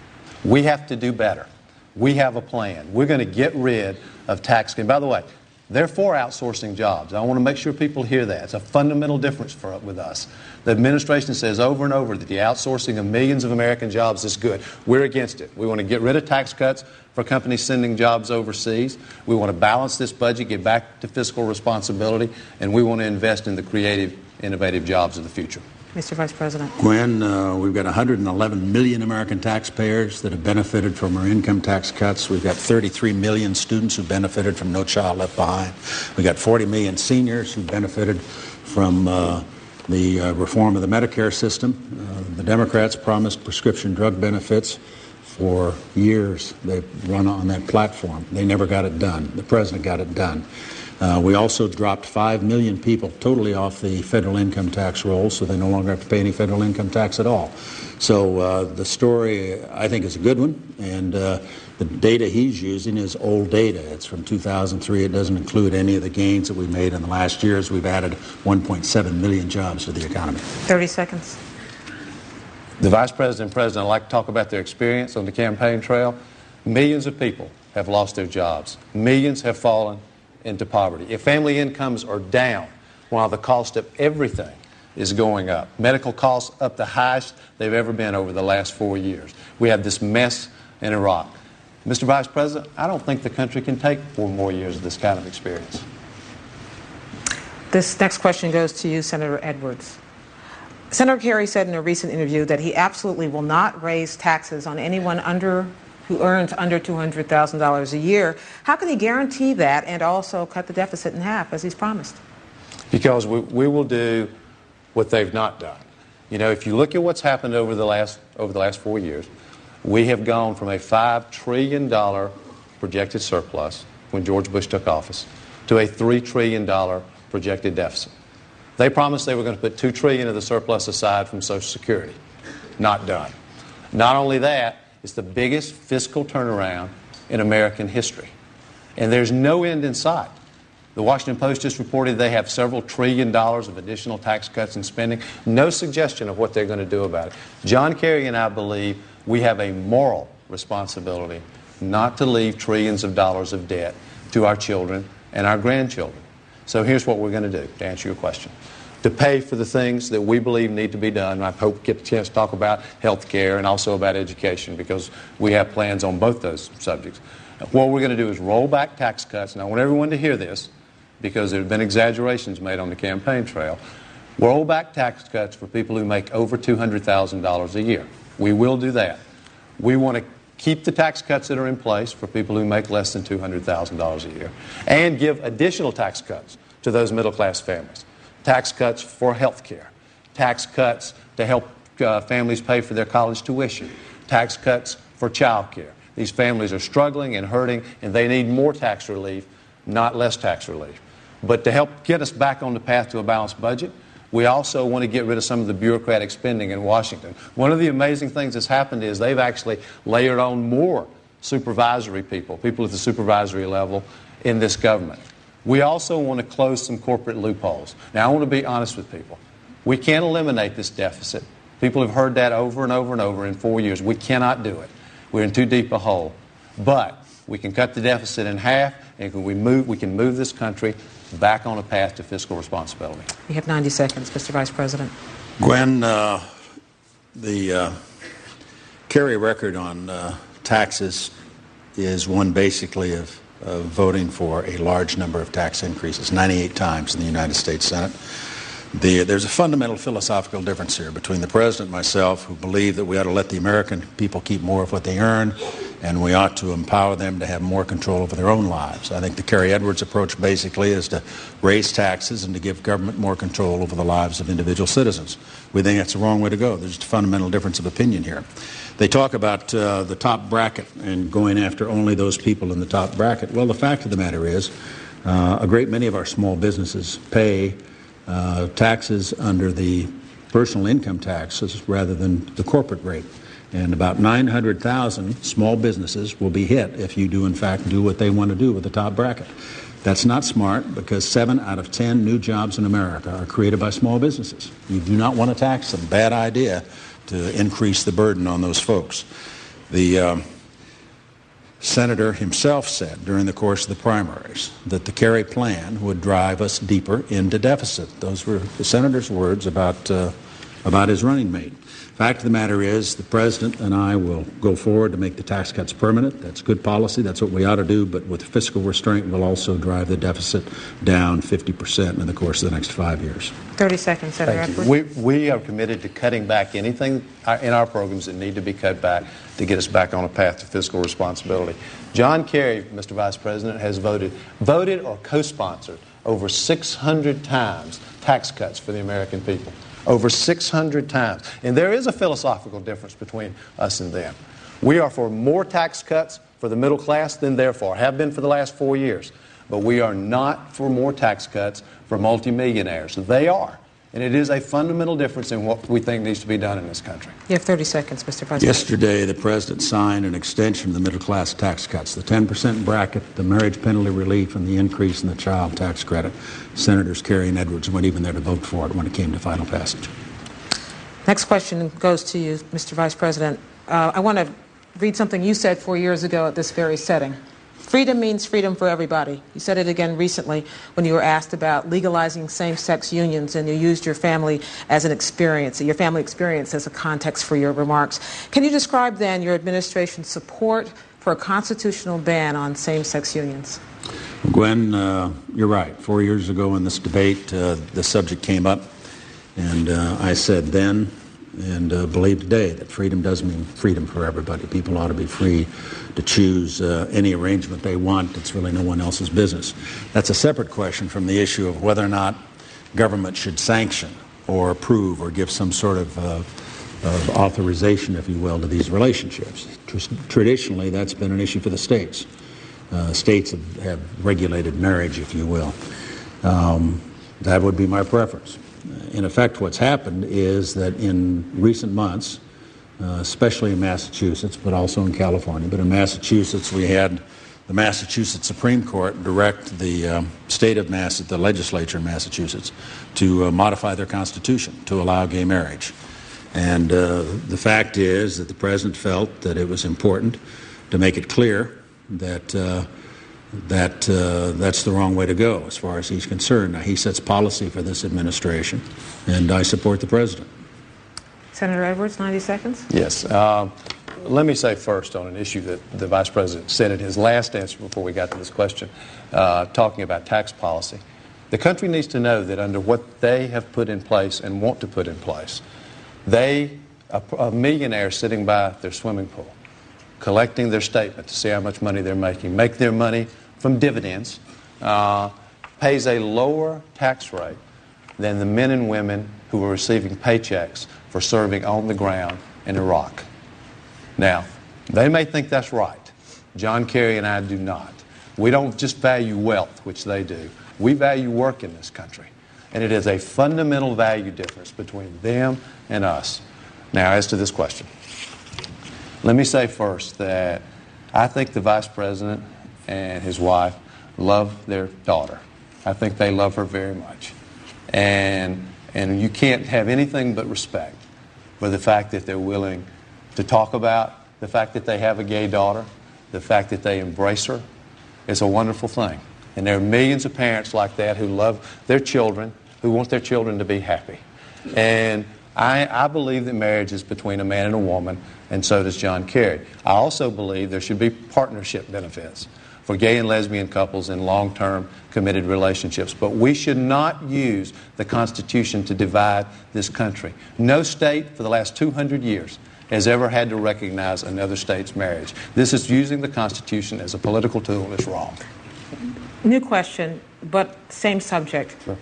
We have to do better. We have a plan. We're going to get rid of tax. And by the way, they're for outsourcing jobs. I want to make sure people hear that. It's a fundamental difference for, with us. The administration says over and over that the outsourcing of millions of American jobs is good. We're against it. We want to get rid of tax cuts for companies sending jobs overseas. We want to balance this budget, get back to fiscal responsibility, and we want to invest in the creative, innovative jobs of the future. Mister Vice President. Gwen, uh, we've got one hundred eleven million American taxpayers that have benefited from our income tax cuts. We've got thirty-three million students who benefited from No Child Left Behind. We've got forty million seniors who benefited from uh, the uh, reform of the Medicare system. Uh, the Democrats promised prescription drug benefits for years. They've run on that platform. They never got it done. The President got it done. Uh, we also dropped five million people totally off the federal income tax roll, so they no longer have to pay any federal income tax at all. So uh, the story, I think, is a good one, and uh, The data he's using is old data. It's from two thousand three. It doesn't include any of the gains that we made in the last years. We've added one point seven million jobs to the economy. thirty seconds. The Vice President and President like to talk about their experience on the campaign trail. Millions of people have lost their jobs. Millions have fallen into poverty. If family incomes are down while the cost of everything is going up, medical costs up the highest they've ever been over the last four years. We have this mess in Iraq. Mister Vice President, I don't think the country can take four more years of this kind of experience. This next question goes to you, Senator Edwards. Senator Kerry said in a recent interview that he absolutely will not raise taxes on anyone under who earns under two hundred thousand dollars a year. How can he guarantee that and also cut the deficit in half, as he's promised? Because we, we will do what they've not done. You know, if you look at what's happened over the last over the last four years, we have gone from a five trillion dollars projected surplus when George Bush took office to a three trillion dollars projected deficit. They promised they were going to put two trillion dollars of the surplus aside from Social Security. Not done. Not only that, it's the biggest fiscal turnaround in American history. And there's no end in sight. The Washington Post just reported they have several trillion dollars of additional tax cuts and spending. No suggestion of what they're going to do about it. John Kerry and I believe we have a moral responsibility not to leave trillions of dollars of debt to our children and our grandchildren. So here's what we're going to do, to answer your question. To pay for the things that we believe need to be done. I hope we get a chance to talk about health care and also about education, because we have plans on both those subjects. What we're going to do is roll back tax cuts, and I want everyone to hear this because there have been exaggerations made on the campaign trail. Roll back tax cuts for people who make over two hundred thousand dollars a year. We will do that. We want to keep the tax cuts that are in place for people who make less than two hundred thousand dollars a year and give additional tax cuts to those middle-class families. Tax cuts for health care, tax cuts to help uh, families pay for their college tuition, tax cuts for child care. These families are struggling and hurting, and they need more tax relief, not less tax relief. But to help get us back on the path to a balanced budget, we also want to get rid of some of the bureaucratic spending in Washington. One of the amazing things that's happened is they've actually layered on more supervisory people, people at the supervisory level in this government. We also want to close some corporate loopholes. Now, I want to be honest with people. We can't eliminate this deficit. People have heard that over and over and over in four years. We cannot do it. We're in too deep a hole. But we can cut the deficit in half, and we, move, we can move this country back on a path to fiscal responsibility. You have ninety seconds, Mister Vice President. Gwen, uh, the uh, Kerry record on uh, taxes is one basically of Uh, voting for a large number of tax increases, ninety-eight times in the United States Senate. The, there's a fundamental philosophical difference here between the President and myself, who believe that we ought to let the American people keep more of what they earn, and we ought to empower them to have more control over their own lives. I think the Kerry Edwards approach basically is to raise taxes and to give government more control over the lives of individual citizens. We think that's the wrong way to go. There's a fundamental difference of opinion here. They talk about uh, the top bracket and going after only those people in the top bracket. Well, the fact of the matter is uh, a great many of our small businesses pay uh, taxes under the personal income taxes rather than the corporate rate. And about nine hundred thousand small businesses will be hit if you do, in fact, do what they want to do with the top bracket. That's not smart, because seven out of ten new jobs in America are created by small businesses. You do not want to tax them. Bad idea to increase the burden on those folks. The um, senator himself said during the course of the primaries that the Kerry plan would drive us deeper into deficit. Those were the senator's words about, uh, about his running mate. Fact of the matter is, the President and I will go forward to make the tax cuts permanent. That's good policy. That's what we ought to do. But with fiscal restraint, we'll also drive the deficit down fifty percent in the course of the next five years. thirty seconds, Senator Edwards. We, we are committed to cutting back anything in our programs that need to be cut back to get us back on a path to fiscal responsibility. John Kerry, Mister Vice President, has voted, voted or co-sponsored over six hundred times tax cuts for the American people. Over six hundred times. And there is a philosophical difference between us and them. We are for more tax cuts for the middle class than they're for, have been for the last four years. But we are not for more tax cuts for multimillionaires. They are. And it is a fundamental difference in what we think needs to be done in this country. You have thirty seconds, Mister Vice President. Yesterday, the President signed an extension of the middle-class tax cuts, the ten percent bracket, the marriage penalty relief, and the increase in the child tax credit. Senators Kerry and Edwards weren't even there to vote for it when it came to final passage. Next question goes to you, Mister Vice President. Uh, I want to read something you said four years ago at this very setting. Freedom means freedom for everybody. You said it again recently when you were asked about legalizing same-sex unions, and you used your family as an experience, your family experience as a context for your remarks. Can you describe then your administration's support for a constitutional ban on same-sex unions? Gwen, uh, you're right. Four years ago in this debate, uh, the subject came up, and uh, I said then and uh, believe today that freedom does mean freedom for everybody. People ought to be free to choose uh, any arrangement they want. It's really no one else's business. That's a separate question from the issue of whether or not government should sanction or approve or give some sort of, uh, of authorization, if you will, to these relationships. Tr- traditionally, that's been an issue for the states. Uh, states have, have regulated marriage, if you will. Um, that would be my preference. In effect, what's happened is that in recent months, uh, especially in Massachusetts, but also in California, but in Massachusetts, we had the Massachusetts Supreme Court direct the um, state of Mass, the legislature in Massachusetts, to uh, modify their constitution to allow gay marriage. And uh, the fact is that the president felt that it was important to make it clear that uh, that uh, that's the wrong way to go as far as he's concerned. Now, he sets policy for this administration, and I support the president. Senator Edwards, ninety seconds. Yes. Uh, let me say first on an issue that the Vice President said in his last answer before we got to this question, uh, talking about tax policy. The country needs to know that under what they have put in place and want to put in place, they, a, a millionaire sitting by their swimming pool, collecting their statement to see how much money they're making, make their money from dividends, uh, pays a lower tax rate than the men and women who are receiving paychecks for serving on the ground in Iraq. Now, they may think that's right. John Kerry and I do not. We don't just value wealth, which they do. We value work in this country. And it is a fundamental value difference between them and us. Now, as to this question, let me say first that I think the Vice President and his wife love their daughter. I think they love her very much. And, and you can't have anything but respect for the fact that they're willing to talk about the fact that they have a gay daughter, the fact that they embrace her. It's a wonderful thing. And there are millions of parents like that who love their children, who want their children to be happy. And I, I believe that marriage is between a man and a woman, and so does John Kerry. I also believe there should be partnership benefits for gay and lesbian couples in long-term committed relationships. But we should not use the Constitution to divide this country. No state for the last two hundred years has ever had to recognize another state's marriage. This is using the Constitution as a political tool, and it's wrong. New question, but same subject. Sure.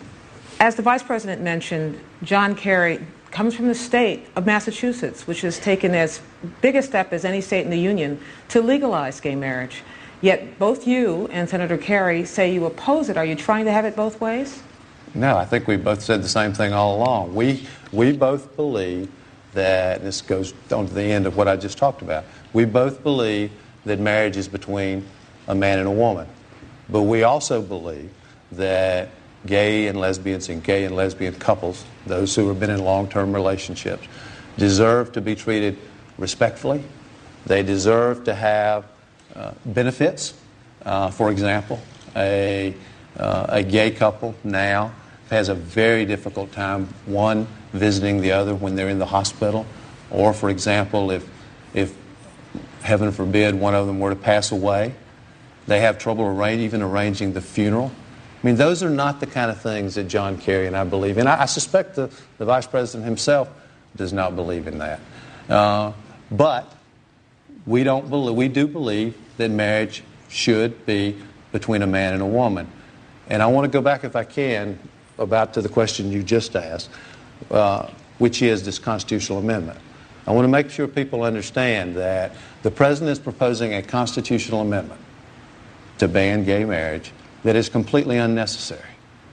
As the Vice President mentioned, John Kerry comes from the state of Massachusetts, which has taken as big a step as any state in the Union to legalize gay marriage. Yet both you and Senator Kerry say you oppose it. Are you trying to have it both ways? No, I think we both said the same thing all along. We, we both believe that, this goes on to the end of what I just talked about, we both believe that marriage is between a man and a woman. But we also believe that gay and lesbians and gay and lesbian couples, those who have been in long-term relationships, deserve to be treated respectfully. They deserve to have uh, benefits. Uh, for example, a, uh, a gay couple now has a very difficult time, one visiting the other when they're in the hospital, or, for example, if, if heaven forbid, one of them were to pass away, they have trouble arrange, even arranging the funeral. I mean, those are not the kind of things that John Kerry and I believe in. I, I suspect the, the Vice President himself does not believe in that. Uh, but we don't believe, we do believe that marriage should be between a man and a woman. And I want to go back, if I can, about to the question you just asked, uh, which is this constitutional amendment. I want to make sure people understand that the President is proposing a constitutional amendment to ban gay marriage that is completely unnecessary.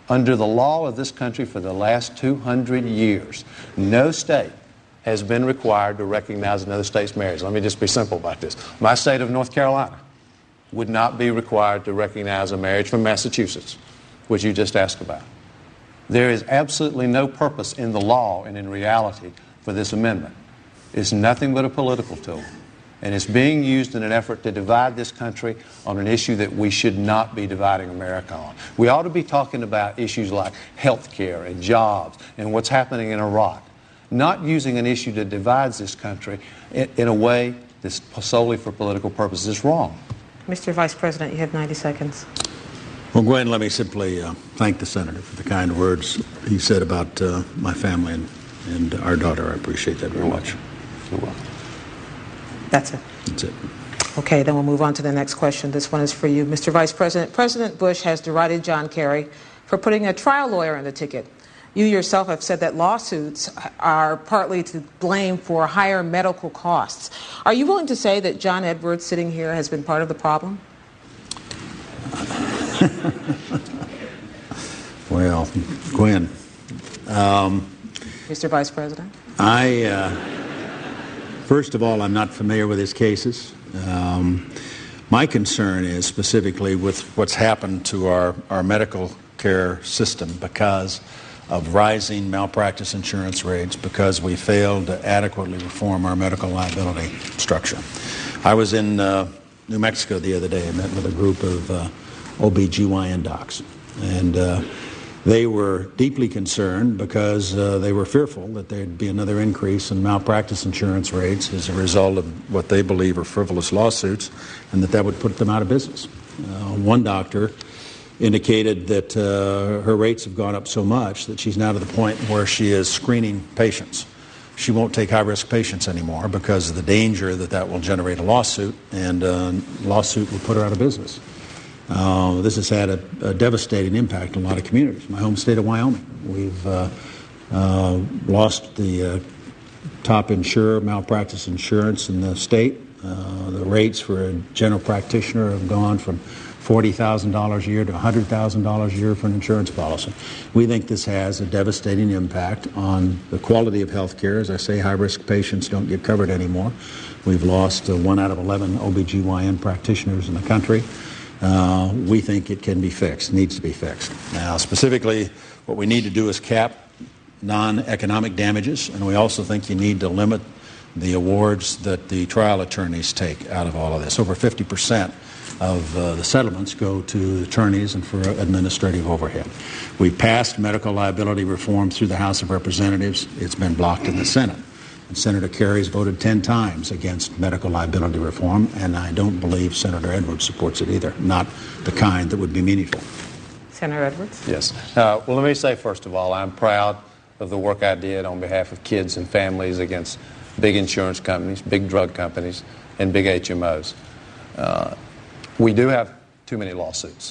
Under the law of this country for the last two hundred years, no state has been required to recognize another state's marriage. Let me just be simple about this. My state of North Carolina would not be required to recognize a marriage from Massachusetts, which you just asked about. There is absolutely no purpose in the law and in reality for this amendment. It's nothing but a political tool. And it's being used in an effort to divide this country on an issue that we should not be dividing America on. We ought to be talking about issues like health care and jobs and what's happening in Iraq, not using an issue that divides this country in, in a way that's solely for political purposes. It's wrong. Mister Vice President, you have ninety seconds. Well, Gwen, let me simply uh, thank the Senator for the kind words he said about uh, my family and, and our daughter. I appreciate that very much. You're welcome. That's it. That's it. Okay, then we'll move on to the next question. This one is for you. Mister Vice President, President Bush has derided John Kerry for putting a trial lawyer in the ticket. You yourself have said that lawsuits are partly to blame for higher medical costs. Are you willing to say that John Edwards sitting here has been part of the problem? Well, Gwen. Um, Mister Vice President? I, uh, first of all, I'm not familiar with his cases. Um, my concern is specifically with what's happened to our, our medical care system because of rising malpractice insurance rates, because we failed to adequately reform our medical liability structure. I was in uh, New Mexico the other day. I met with a group of uh, O B G Y N docs, and uh, they were deeply concerned because uh, they were fearful that there'd be another increase in malpractice insurance rates as a result of what they believe are frivolous lawsuits, and that that would put them out of business. Uh, one doctor indicated that uh, her rates have gone up so much that she's now to the point where she is screening patients. She won't take high-risk patients anymore because of the danger that that will generate a lawsuit, and a lawsuit will put her out of business. Uh, this has had a, a devastating impact on a lot of communities. My home state of Wyoming, we've uh, uh, lost the uh, top insurer, malpractice insurance in the state. Uh, the rates for a general practitioner have gone from forty thousand dollars a year to one hundred thousand dollars a year for an insurance policy. We think this has a devastating impact on the quality of health care. As I say, high-risk patients don't get covered anymore. We've lost uh, one out of eleven O B G Y N practitioners in the country. Uh, we think it can be fixed, needs to be fixed. Now, specifically, what we need to do is cap non-economic damages, and we also think you need to limit the awards that the trial attorneys take out of all of this. Over fifty percent of uh, the settlements go to attorneys and for administrative overhead. We passed medical liability reform through the House of Representatives. It's been blocked in the Senate. And Senator Kerry's voted ten times against medical liability reform, and I don't believe Senator Edwards supports it either, not the kind that would be meaningful. Senator Edwards? Yes. Uh, well, let me say, first of all, I'm proud of the work I did on behalf of kids and families against big insurance companies, big drug companies, and big H M Os. Uh, we do have too many lawsuits,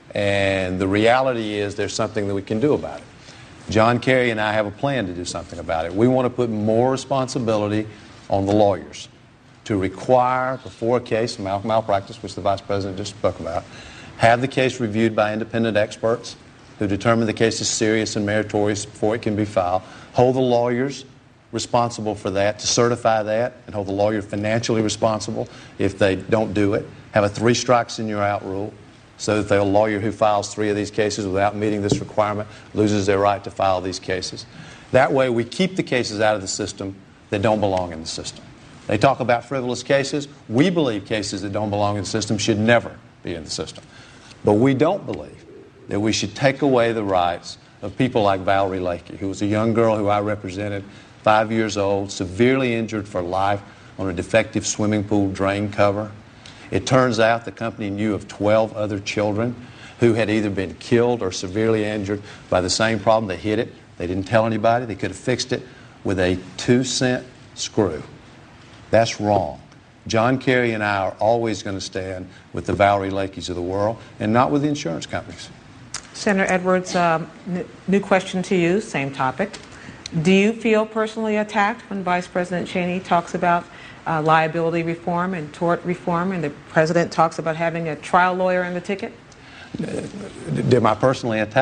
and the reality is there's something that we can do about it. John Kerry and I have a plan to do something about it. We want to put more responsibility on the lawyers to require, before a case of mal- malpractice, which the Vice President just spoke about, have the case reviewed by independent experts who determine the case is serious and meritorious before it can be filed, hold the lawyers responsible for that, to certify that, and hold the lawyer financially responsible if they don't do it, have a three strikes and you're out rule, so that the lawyer who files three of these cases without meeting this requirement loses their right to file these cases. That way we keep the cases out of the system that don't belong in the system. They talk about frivolous cases. We believe cases that don't belong in the system should never be in the system. But we don't believe that we should take away the rights of people like Valerie Lakey, who was a young girl who I represented, five years old, severely injured for life on a defective swimming pool drain cover. It turns out the company knew of twelve other children who had either been killed or severely injured by the same problem. They hid it. They didn't tell anybody. They could have fixed it with a two-cent screw. That's wrong. John Kerry and I are always going to stand with the Valerie Lakeys of the world and not with the insurance companies. Senator Edwards, um, n- new question to you, same topic. Do you feel personally attacked when Vice President Cheney talks about Uh, liability reform and tort reform, and the president talks about having a trial lawyer in the ticket? Uh, am I personally attacked?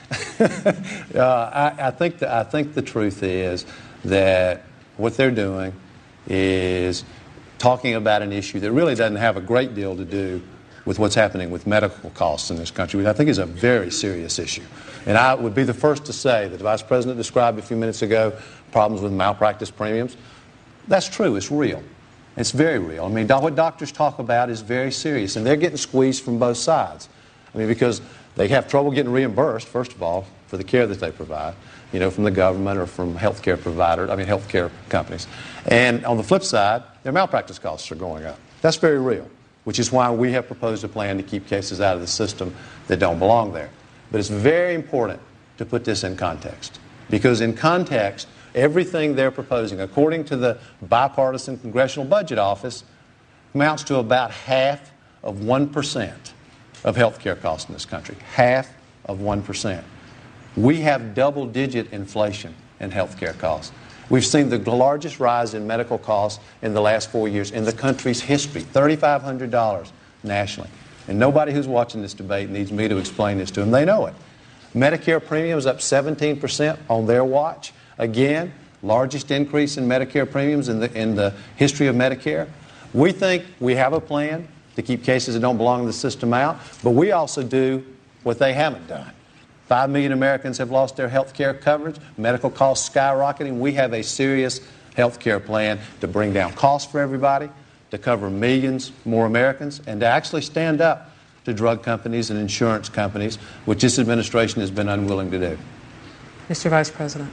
uh, I, I think the, I think the truth is that what they're doing is talking about an issue that really doesn't have a great deal to do with what's happening with medical costs in this country, which I think is a very serious issue. And I would be the first to say that the Vice President described a few minutes ago problems with malpractice premiums. That's true. It's real. It's very real. I mean, what doctors talk about is very serious, and they're getting squeezed from both sides. I mean, because they have trouble getting reimbursed, first of all, for the care that they provide, you know, from the government or from healthcare providers, I mean, healthcare companies. And on the flip side, their malpractice costs are going up. That's very real, which is why we have proposed a plan to keep cases out of the system that don't belong there. But it's very important to put this in context, because in context, everything they're proposing, according to the Bipartisan Congressional Budget Office, amounts to about half of one percent of health care costs in this country. Half of one percent. We have double-digit inflation in health care costs. We've seen the largest rise in medical costs in the last four years in the country's history, three thousand five hundred dollars nationally. And nobody who's watching this debate needs me to explain this to them. They know it. Medicare premiums up seventeen percent on their watch. Again, largest increase in Medicare premiums in the, in the history of Medicare. We think we have a plan to keep cases that don't belong in the system out, but we also do what they haven't done. Five million Americans have lost their health care coverage, medical costs skyrocketing. We have a serious health care plan to bring down costs for everybody, to cover millions more Americans, and to actually stand up to drug companies and insurance companies, which this administration has been unwilling to do. Mister Vice President.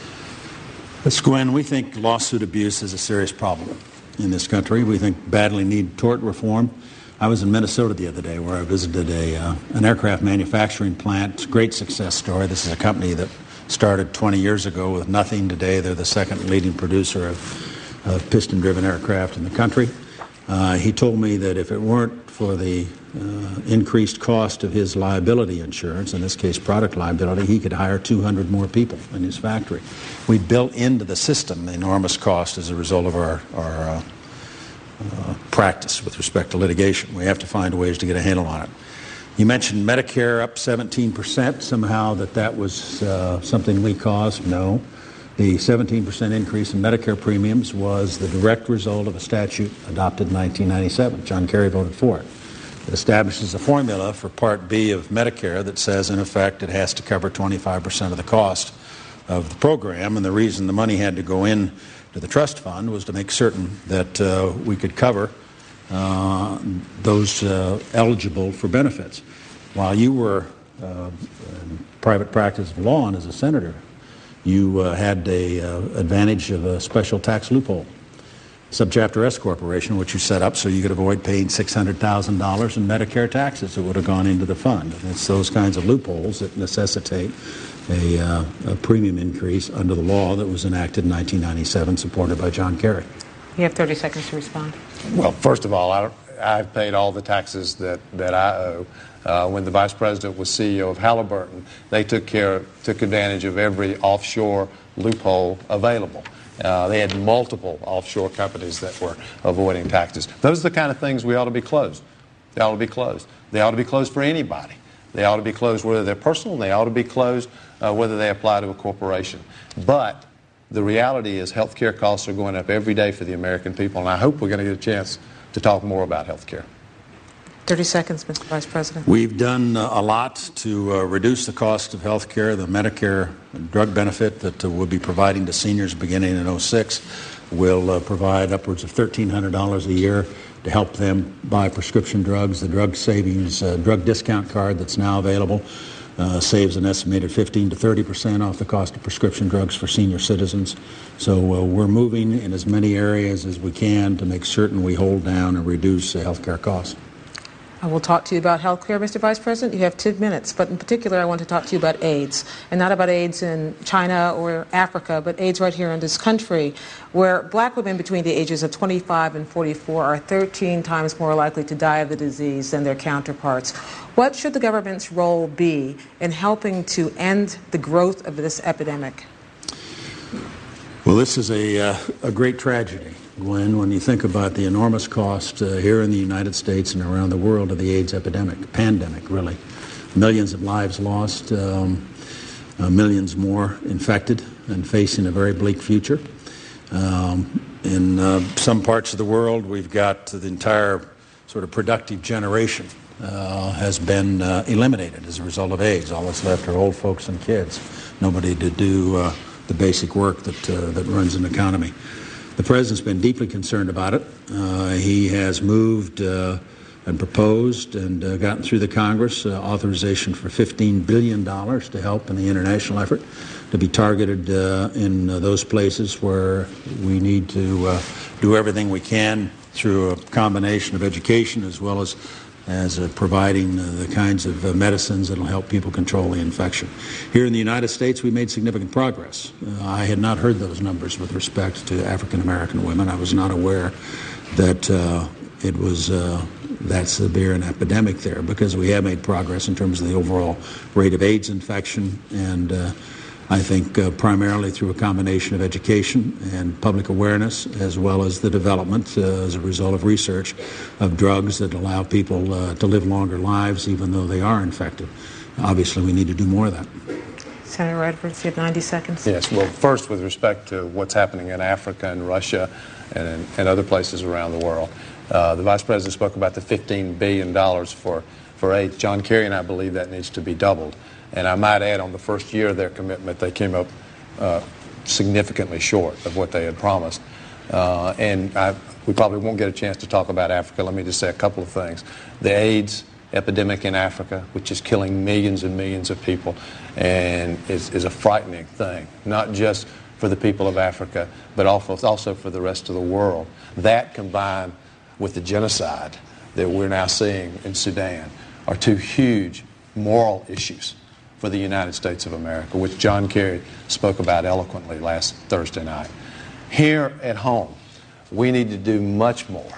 Miz Gwen, we think lawsuit abuse is a serious problem in this country. We think badly need tort reform. I was in Minnesota the other day where I visited a uh, an aircraft manufacturing plant. It's a great success story. This is a company that started twenty years ago with nothing. Today they're the second leading producer of, of piston-driven aircraft in the country. Uh, he told me that if it weren't for the uh, increased cost of his liability insurance, in this case product liability, he could hire two hundred more people in his factory. We built into the system the enormous cost as a result of our, our uh, uh, practice with respect to litigation. We have to find ways to get a handle on it. You mentioned Medicare up seventeen percent, somehow that that was uh, something we caused. No. The seventeen percent increase in Medicare premiums was the direct result of a statute adopted in nineteen ninety-seven. John Kerry voted for it. It establishes a formula for Part B of Medicare that says, in effect, it has to cover twenty-five percent of the cost of the program. And the reason the money had to go in to the trust fund was to make certain that uh, we could cover uh, those uh, eligible for benefits. While you were uh, in private practice of law and as a senator, you uh, had the uh, advantage of a special tax loophole, Subchapter S Corporation, which you set up so you could avoid paying six hundred thousand dollars in Medicare taxes that would have gone into the fund. And it's those kinds of loopholes that necessitate a, uh, a premium increase under the law that was enacted in nineteen ninety-seven, supported by John Kerry. You have thirty seconds to respond. Well, first of all, I, I've paid all the taxes that, that I owe. Uh, when the Vice President was C E O of Halliburton, they took care, took advantage of every offshore loophole available. Uh, they had multiple offshore companies that were avoiding taxes. Those are the kind of things we ought to be closed. They ought to be closed. They ought to be closed for anybody. They ought to be closed whether they're personal, and they ought to be closed uh, whether they apply to a corporation. But the reality is health care costs are going up every day for the American people, and I hope we're going to get a chance to talk more about health care. thirty seconds, Mister Vice President. We've done uh, a lot to uh, reduce the cost of health care. The Medicare drug benefit that uh, we'll be providing to seniors beginning in oh six will uh, provide upwards of thirteen hundred dollars a year to help them buy prescription drugs. The drug savings uh, drug discount card that's now available uh, saves an estimated fifteen to thirty percent off the cost of prescription drugs for senior citizens. So uh, we're moving in as many areas as we can to make certain we hold down and reduce uh, health care costs. I will talk to you about health care, Mister Vice President. You have two minutes, but in particular I want to talk to you about AIDS, and not about AIDS in China or Africa, but AIDS right here in this country, where black women between the ages of twenty-five and forty-four are thirteen times more likely to die of the disease than their counterparts. What should the government's role be in helping to end the growth of this epidemic? Well, this is a, uh, a great tragedy, Gwen, when you think about the enormous cost uh, here in the United States and around the world of the AIDS epidemic, pandemic, really. Millions of lives lost. Um, uh, millions more infected and facing a very bleak future. Um, in uh, some parts of the world, we've got the entire sort of productive generation uh, has been uh, eliminated as a result of AIDS. All that's left are old folks and kids. Nobody to do uh, the basic work that uh, that runs an economy. The President's been deeply concerned about it. Uh, he has moved uh, and proposed and uh, gotten through the Congress uh, authorization for fifteen billion dollars to help in the international effort, to be targeted uh, in uh, those places where we need to uh, do everything we can through a combination of education as well as as uh, providing uh, the kinds of uh, medicines that will help people control the infection. Here in the United States, we made significant progress. Uh, I had not heard those numbers with respect to African American women. I was not aware that uh, it was uh, that severe an epidemic there, because we have made progress in terms of the overall rate of AIDS infection, and uh, I think uh, primarily through a combination of education and public awareness, as well as the development, uh, as a result of research, of drugs that allow people uh, to live longer lives even though they are infected. Obviously, we need to do more of that. Senator Edwards, you have ninety seconds. Yes, well, first, with respect to what's happening in Africa and Russia and, in, and other places around the world, uh, the Vice President spoke about the fifteen billion dollars for, for AIDS. John Kerry and I believe that needs to be doubled. And I might add, on the first year of their commitment, they came up uh, significantly short of what they had promised. Uh, and I, we probably won't get a chance to talk about Africa. Let me just say a couple of things. The AIDS epidemic in Africa, which is killing millions and millions of people, and is, is a frightening thing, not just for the people of Africa, but also, also for the rest of the world. That, combined with the genocide that we're now seeing in Sudan, are two huge moral issues for the United States of America, which John Kerry spoke about eloquently last Thursday night. Here at home, we need to do much more.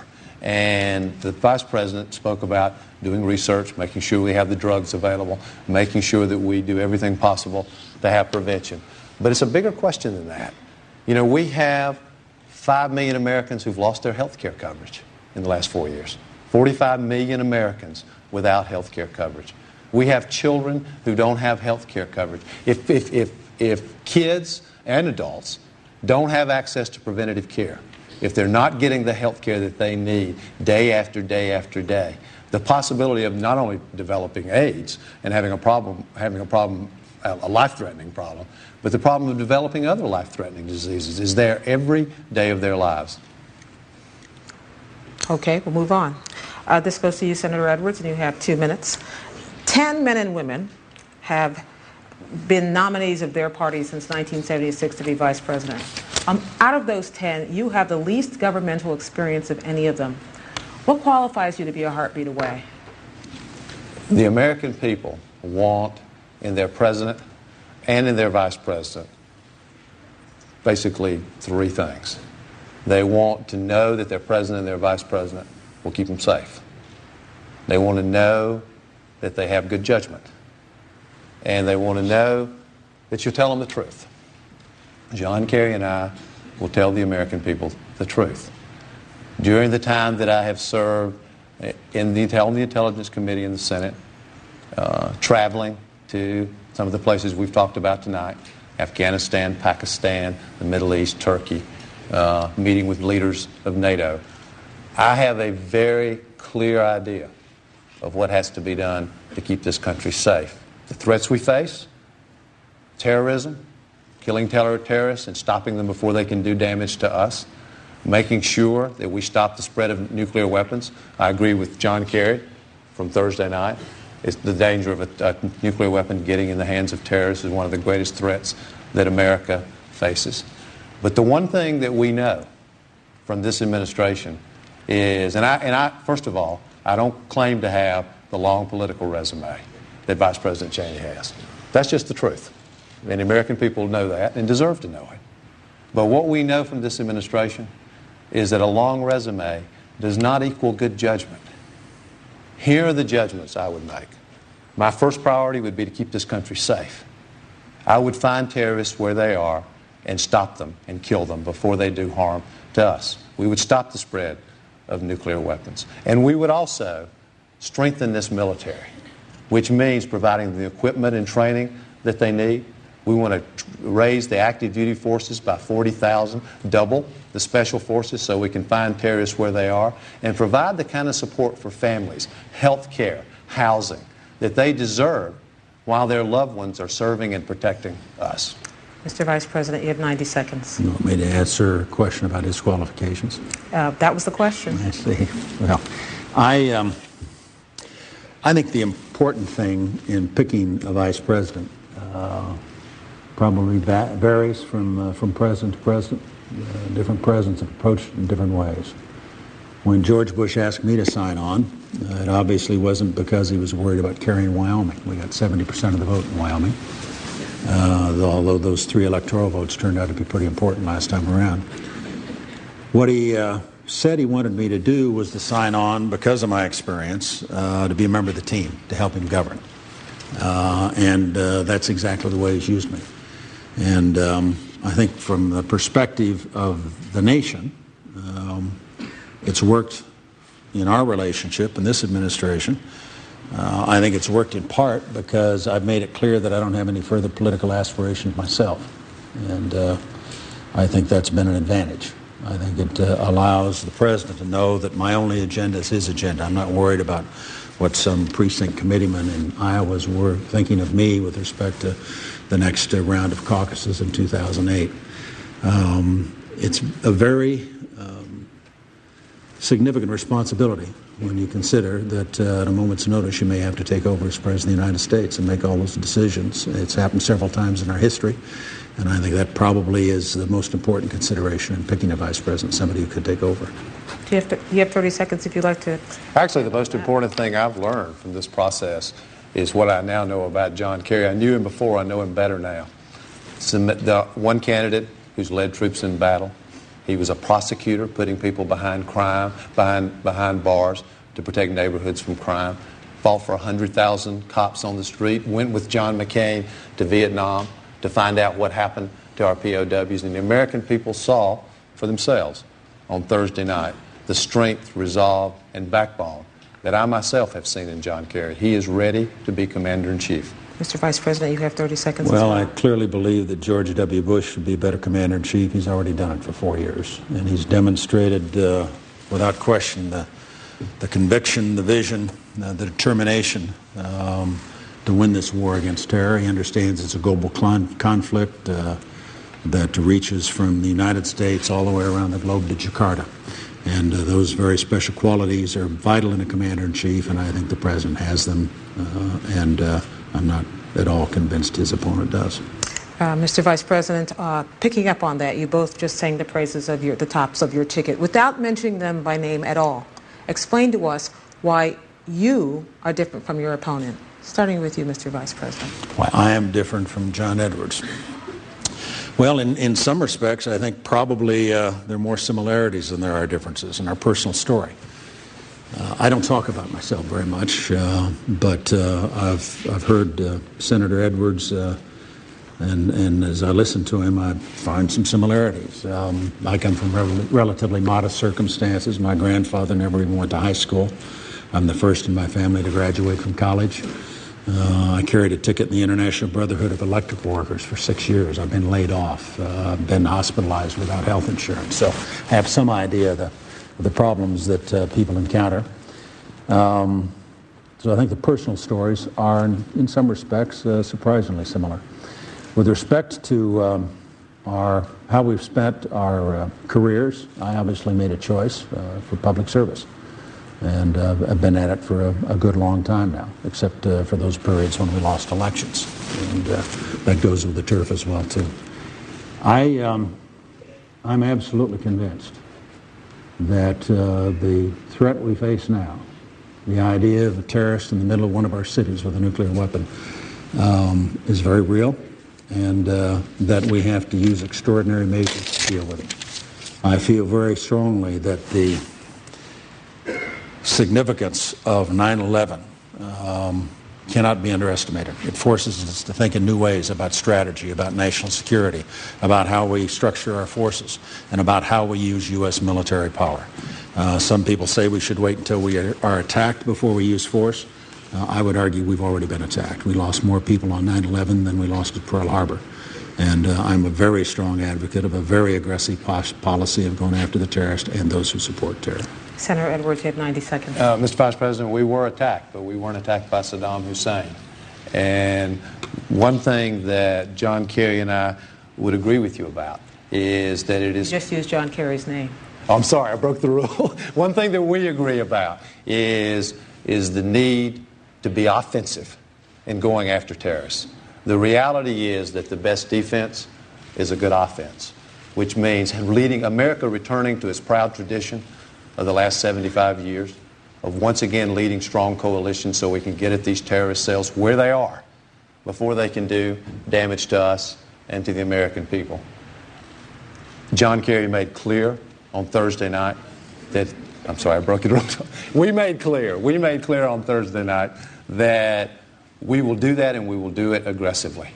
And the Vice President spoke about doing research, making sure we have the drugs available, making sure that we do everything possible to have prevention. But it's a bigger question than that. You know, we have five million Americans who've lost their health care coverage in the last four years. forty-five million Americans without health care coverage. We have children who don't have health care coverage. If, if, if, if kids and adults don't have access to preventative care, if they're not getting the health care that they need day after day after day, the possibility of not only developing AIDS and having a problem, having a problem, a life-threatening problem, but the problem of developing other life-threatening diseases is there every day of their lives. Okay, we'll move on. Uh, this goes to you, Senator Edwards, and you have two minutes. Ten men and women have been nominees of their party since nineteen seventy-six to be vice president. Um, out of those ten, you have the least governmental experience of any of them. What qualifies you to be a heartbeat away? The American people want in their president and in their vice president basically three things. They want to know that their president and their vice president will keep them safe. They want to know that they have good judgment. And they want to know that you'll tell them the truth. John Kerry and I will tell the American people the truth. During the time that I have served in the, on the Intelligence Committee in the Senate, uh, traveling to some of the places we've talked about tonight, Afghanistan, Pakistan, the Middle East, Turkey, uh, meeting with leaders of NATO, I have a very clear idea of what has to be done to keep this country safe. The threats we face, terrorism, killing terror terrorists and stopping them before they can do damage to us, making sure that we stop the spread of nuclear weapons. I agree with John Kerry from Thursday night. It's the danger of a, a nuclear weapon getting in the hands of terrorists is one of the greatest threats that America faces. But the one thing that we know from this administration is, and I, and I first of all, I don't claim to have the long political resume that Vice President Cheney has. That's just the truth. And the American people know that and deserve to know it. But what we know from this administration is that a long resume does not equal good judgment. Here are the judgments I would make. My first priority would be to keep this country safe. I would find terrorists where they are and stop them and kill them before they do harm to us. We would stop the spread of nuclear weapons. And we would also strengthen this military, which means providing the equipment and training that they need, We want to raise the active duty forces by forty thousand, double the special forces so we can find terrorists where they are, and provide the kind of support for families, health care, housing, that they deserve while their loved ones are serving and protecting us. Mister Vice President, you have ninety seconds. You want me to answer a question about disqualifications? Uh, that was the question. I see. Well, I, um, I think the important thing in picking a vice president uh, probably va- varies from, uh, from president to president. Uh, different presidents have approached it in different ways. When George Bush asked me to sign on, uh, it obviously wasn't because he was worried about carrying Wyoming. We got seventy percent of the vote in Wyoming, uh, although those three electoral votes turned out to be pretty important last time around. What he uh, said he wanted me to do was to sign on because of my experience, uh, to be a member of the team, to help him govern. Uh, and uh, that's exactly the way he's used me. And um, I think from the perspective of the nation, um, it's worked in our relationship in this administration. Uh, I think it's worked in part because I've made it clear that I don't have any further political aspirations myself. And uh, I think that's been an advantage. I think it uh, allows the president to know that my only agenda is his agenda. I'm not worried about what some precinct committeemen in Iowa were thinking of me with respect to the next uh, round of caucuses in two thousand eight. Um, it's a very um, significant responsibility when you consider that uh, at a moment's notice you may have to take over as President of the United States and make all those decisions. It's happened several times in our history, and I think that probably is the most important consideration in picking a vice president, somebody who could take over. Do you have, to, you have thirty seconds if you'd like to. Actually, the most important thing I've learned from this process is what I now know about John Kerry. I knew him before, I know him better now. Submit the one candidate who's led troops in battle. He was a prosecutor, putting people behind crime, behind, behind bars to protect neighborhoods from crime. Fought for one hundred thousand cops on the street. Went with John McCain to Vietnam to find out what happened to our P O Ws. And the American people saw for themselves on Thursday night the strength, resolve, and backbone that I myself have seen in John Kerry. He is ready to be Commander-in-Chief. Mister Vice President, you have thirty seconds. Well, well. I clearly believe that George W. Bush should be a better commander-in-chief. He's already done it for four years. And he's demonstrated, uh, without question, the, the conviction, the vision, uh, the determination um, to win this war against terror. He understands it's a global con- conflict uh, that reaches from the United States all the way around the globe to Jakarta. And uh, those very special qualities are vital in a commander-in-chief, and I think the president has them. Uh, and uh, I'm not at all convinced his opponent does. Uh, Mister Vice President, uh, picking up on that, you both just sang the praises of your, the tops of your ticket without mentioning them by name at all. Explain to us why you are different from your opponent. Starting with you, Mister Vice President. Why I am different from John Edwards. Well, in, in some respects, I think probably uh, there are more similarities than there are differences in our personal story. Uh, I don't talk about myself very much, uh, but uh, I've I've heard uh, Senator Edwards, uh, and and as I listen to him, I find some similarities. Um, I come from rel- relatively modest circumstances. My grandfather never even went to high school. I'm the first in my family to graduate from college. Uh, I carried a ticket in the International Brotherhood of Electrical Workers for six years. I've been laid off. Uh, I've been hospitalized without health insurance. So I have some idea of the, of the problems that uh, people encounter. Um, so I think the personal stories are, in, in some respects, uh, surprisingly similar. With respect to um, our how we've spent our uh, careers, I obviously made a choice uh, for public service. And uh, I've been at it for a, a good long time now, except uh, for those periods when we lost elections. And uh, that goes with the turf as well, too. I, um, I'm absolutely convinced that uh, the threat we face now, the idea of a terrorist in the middle of one of our cities with a nuclear weapon, um, is very real, and uh, that we have to use extraordinary measures to deal with it. I feel very strongly that the significance of nine eleven um, cannot be underestimated. It forces us to think in new ways about strategy, about national security, about how we structure our forces, and about how we use U S military power. Uh, some people say we should wait until we are attacked before we use force. uh, I would argue we've already been attacked. We lost more people on nine eleven than we lost at Pearl Harbor. And uh, I'm a very strong advocate of a very aggressive pos- policy of going after the terrorists and those who support terror. Senator Edwards, you have ninety seconds. Uh, Mister Vice President, we were attacked, but we weren't attacked by Saddam Hussein. And one thing that John Kerry and I would agree with you about is that it is... You just used John Kerry's name. Oh, I'm sorry, I broke the rule. One thing that we agree about is, is the need to be offensive in going after terrorists. The reality is that the best defense is a good offense, which means leading America returning to its proud tradition of the last seventy-five years, of once again leading strong coalitions so we can get at these terrorist cells where they are before they can do damage to us and to the American people. John Kerry made clear on Thursday night that, I'm sorry, I broke it. We made clear, we made clear on Thursday night that we will do that and we will do it aggressively.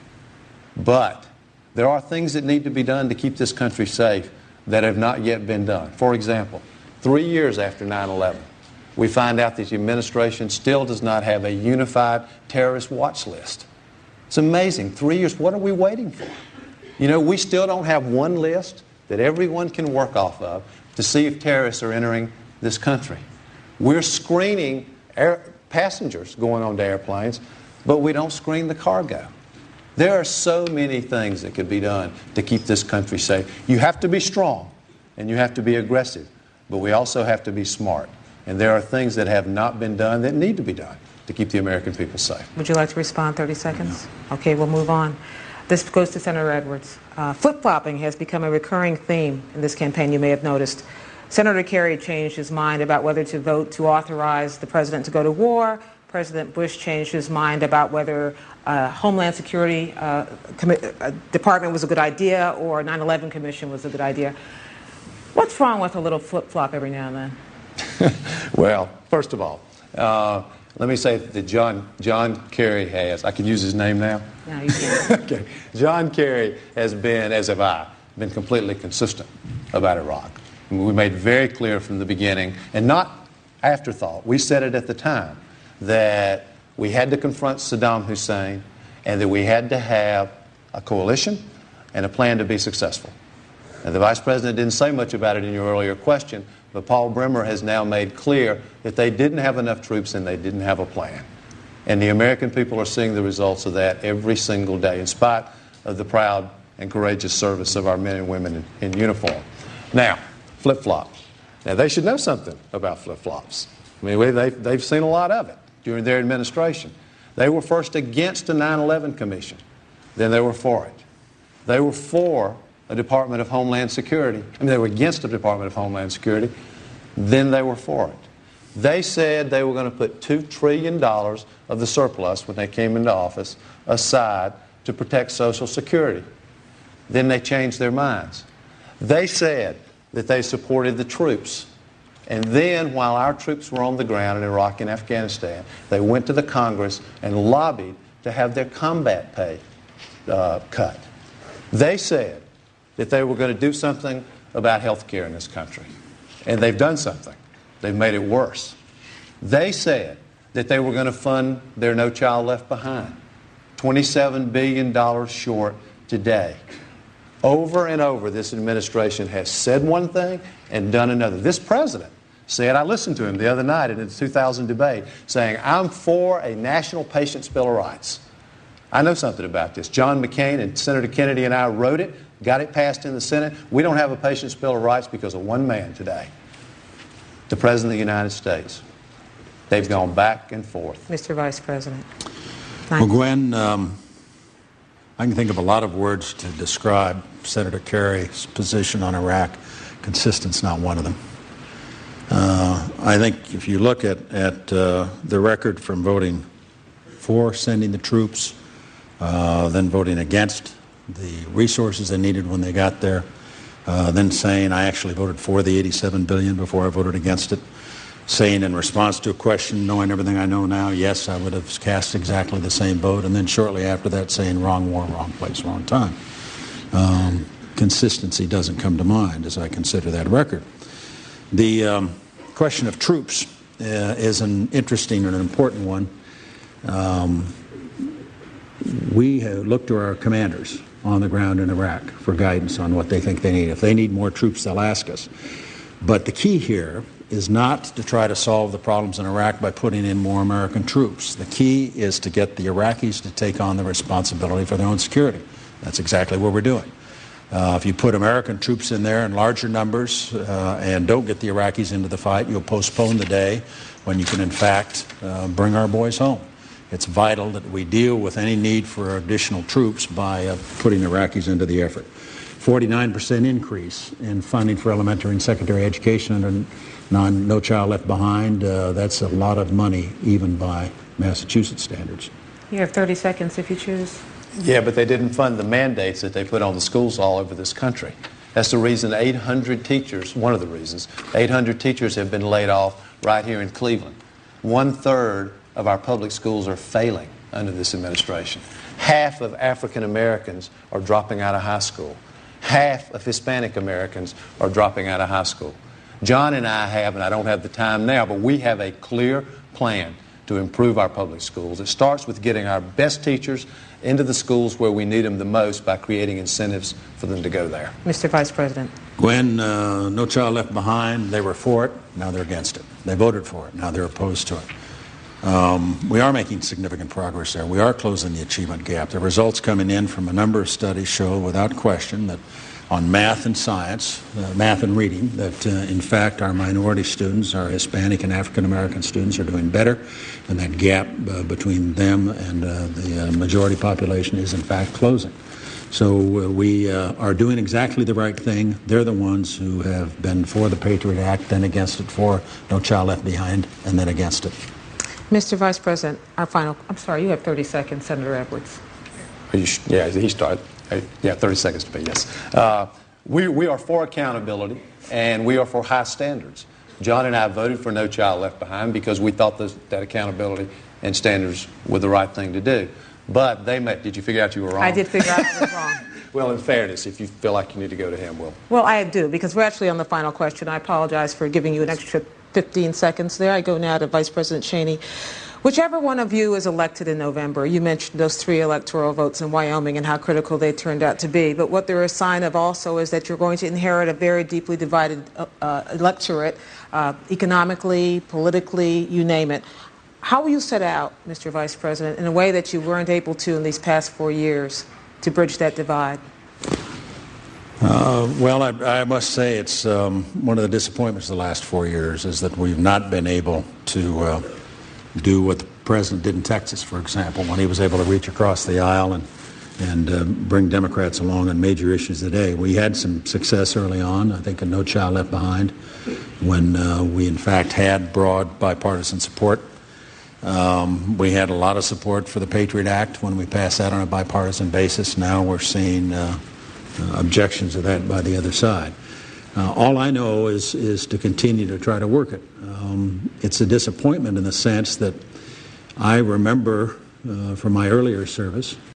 But there are things that need to be done to keep this country safe that have not yet been done. For example, three years after nine eleven, we find out that the administration still does not have a unified terrorist watch list. It's amazing. Three years, what are we waiting for? You know, we still don't have one list that everyone can work off of to see if terrorists are entering this country. We're screening air, passengers going on to airplanes, but we don't screen the cargo. There are so many things that could be done to keep this country safe. You have to be strong and you have to be aggressive, but we also have to be smart. And there are things that have not been done that need to be done to keep the American people safe. Would you like to respond? thirty seconds? No. Okay, we'll move on. This goes to Senator Edwards. Uh, flip-flopping has become a recurring theme in this campaign, you may have noticed. Senator Kerry changed his mind about whether to vote to authorize the president to go to war. President Bush changed his mind about whether uh, Homeland Security uh, commi- uh, Department was a good idea or nine eleven Commission was a good idea. What's wrong with a little flip-flop every now and then? Well, first of all, uh, let me say that John, John Kerry has, I can use his name now? No, you can't. Okay. John Kerry has been, as have I, been completely consistent about Iraq. We made very clear from the beginning, and not afterthought, we said it at the time, that we had to confront Saddam Hussein and that we had to have a coalition and a plan to be successful. And the Vice President didn't say much about it in your earlier question, but Paul Bremer has now made clear that they didn't have enough troops and they didn't have a plan. And the American people are seeing the results of that every single day, in spite of the proud and courageous service of our men and women in, in uniform. Now, flip-flop. Now, they should know something about flip-flops. I mean, they've, they've seen a lot of it during their administration. They were first against a nine eleven Commission. Then they were for it. They were for a Department of Homeland Security. I mean, they were against the Department of Homeland Security. Then they were for it. They said they were going to put two trillion dollars of the surplus when they came into office aside to protect Social Security. Then they changed their minds. They said that they supported the troops. And then, while our troops were on the ground in Iraq and Afghanistan, they went to the Congress and lobbied to have their combat pay uh, cut. They said that they were going to do something about health care in this country. And they've done something. They've made it worse. They said that they were going to fund their No Child Left Behind. twenty-seven billion dollars short today. Over and over, this administration has said one thing and done another. This president said, I listened to him the other night in the two thousand debate, saying, I'm for a national patient's bill of rights. I know something about this. John McCain and Senator Kennedy and I wrote it, got it passed in the Senate. We don't have a patient's bill of rights because of one man today, the President of the United States. They've gone back and forth. Mister Vice President. Well, Gwen, um, I can think of a lot of words to describe Senator Kerry's position on Iraq. Consistent's not one of them. Uh, I think if you look at, at uh, the record from voting for sending the troops, uh, then voting against the resources they needed when they got there, uh, then saying I actually voted for the eighty-seven billion dollars before I voted against it, saying in response to a question, knowing everything I know now, yes, I would have cast exactly the same vote, and then shortly after that saying wrong war, wrong place, wrong time. Um, consistency doesn't come to mind as I consider that record. The um, question of troops uh, is an interesting and an important one. Um, we have looked to our commanders on the ground in Iraq for guidance on what they think they need. If they need more troops, they'll ask us. But the key here is not to try to solve the problems in Iraq by putting in more American troops. The key is to get the Iraqis to take on the responsibility for their own security. That's exactly what we're doing. Uh, if you put American troops in there in larger numbers uh, and don't get the Iraqis into the fight, you'll postpone the day when you can, in fact, uh, bring our boys home. It's vital that we deal with any need for additional troops by uh, putting Iraqis into the effort. forty-nine percent increase in funding for elementary and secondary education under non, No Child Left Behind. Uh, that's a lot of money, even by Massachusetts standards. You have thirty seconds if you choose. Yeah, but they didn't fund the mandates that they put on the schools all over this country. That's the reason eight hundred teachers, one of the reasons, eight hundred teachers have been laid off right here in Cleveland. One-third of our public schools are failing under this administration. Half of African Americans are dropping out of high school. Half of Hispanic Americans are dropping out of high school. John and I have, and I don't have the time now, but we have a clear plan to improve our public schools. It starts with getting our best teachers into the schools where we need them the most by creating incentives for them to go there. Mister Vice President. When uh, No Child Left Behind, they were for it, now they're against it. They voted for it, now they're opposed to it. Um, we are making significant progress there. We are closing the achievement gap. The results coming in from a number of studies show without question that on math and science, uh, math and reading, that uh, in fact our minority students, our Hispanic and African American students are doing better, and that gap uh, between them and uh, the uh, majority population is in fact closing. So uh, we uh, are doing exactly the right thing. They're the ones who have been for the Patriot Act, then against it, for No Child Left Behind, and then against it. Mister Vice President, our final, I'm sorry, you have thirty seconds, Senator Edwards. Are you, yeah, he started. Yeah, thirty seconds to be, yes. Uh, we, we are for accountability, and we are for high standards. John and I voted for No Child Left Behind because we thought this, that accountability and standards were the right thing to do. But they met. Did you figure out you were wrong? I did figure out I was wrong. Well, in fairness, if you feel like you need to go to him, Will. Well, I do, because we're actually on the final question. I apologize for giving you an extra fifteen seconds there. I go now to Vice President Cheney. Whichever one of you is elected in November, you mentioned those three electoral votes in Wyoming and how critical they turned out to be. But what they're a sign of also is that you're going to inherit a very deeply divided uh, electorate, uh, economically, politically, you name it. How will you set out, Mister Vice President, in a way that you weren't able to in these past four years to bridge that divide? Uh, well, I, I must say it's um, one of the disappointments of the last four years is that we've not been able to uh, do what the president did in Texas, for example, when he was able to reach across the aisle and, and uh, bring Democrats along on major issues today. We had some success early on, I think, in No Child Left Behind, when uh, we, in fact, had broad bipartisan support. Um, we had a lot of support for the Patriot Act when we passed that on a bipartisan basis. Now we're seeing uh, uh, objections to that by the other side. Uh, all I know is, is to continue to try to work it. Um, it's a disappointment in the sense that I remember uh, from my earlier service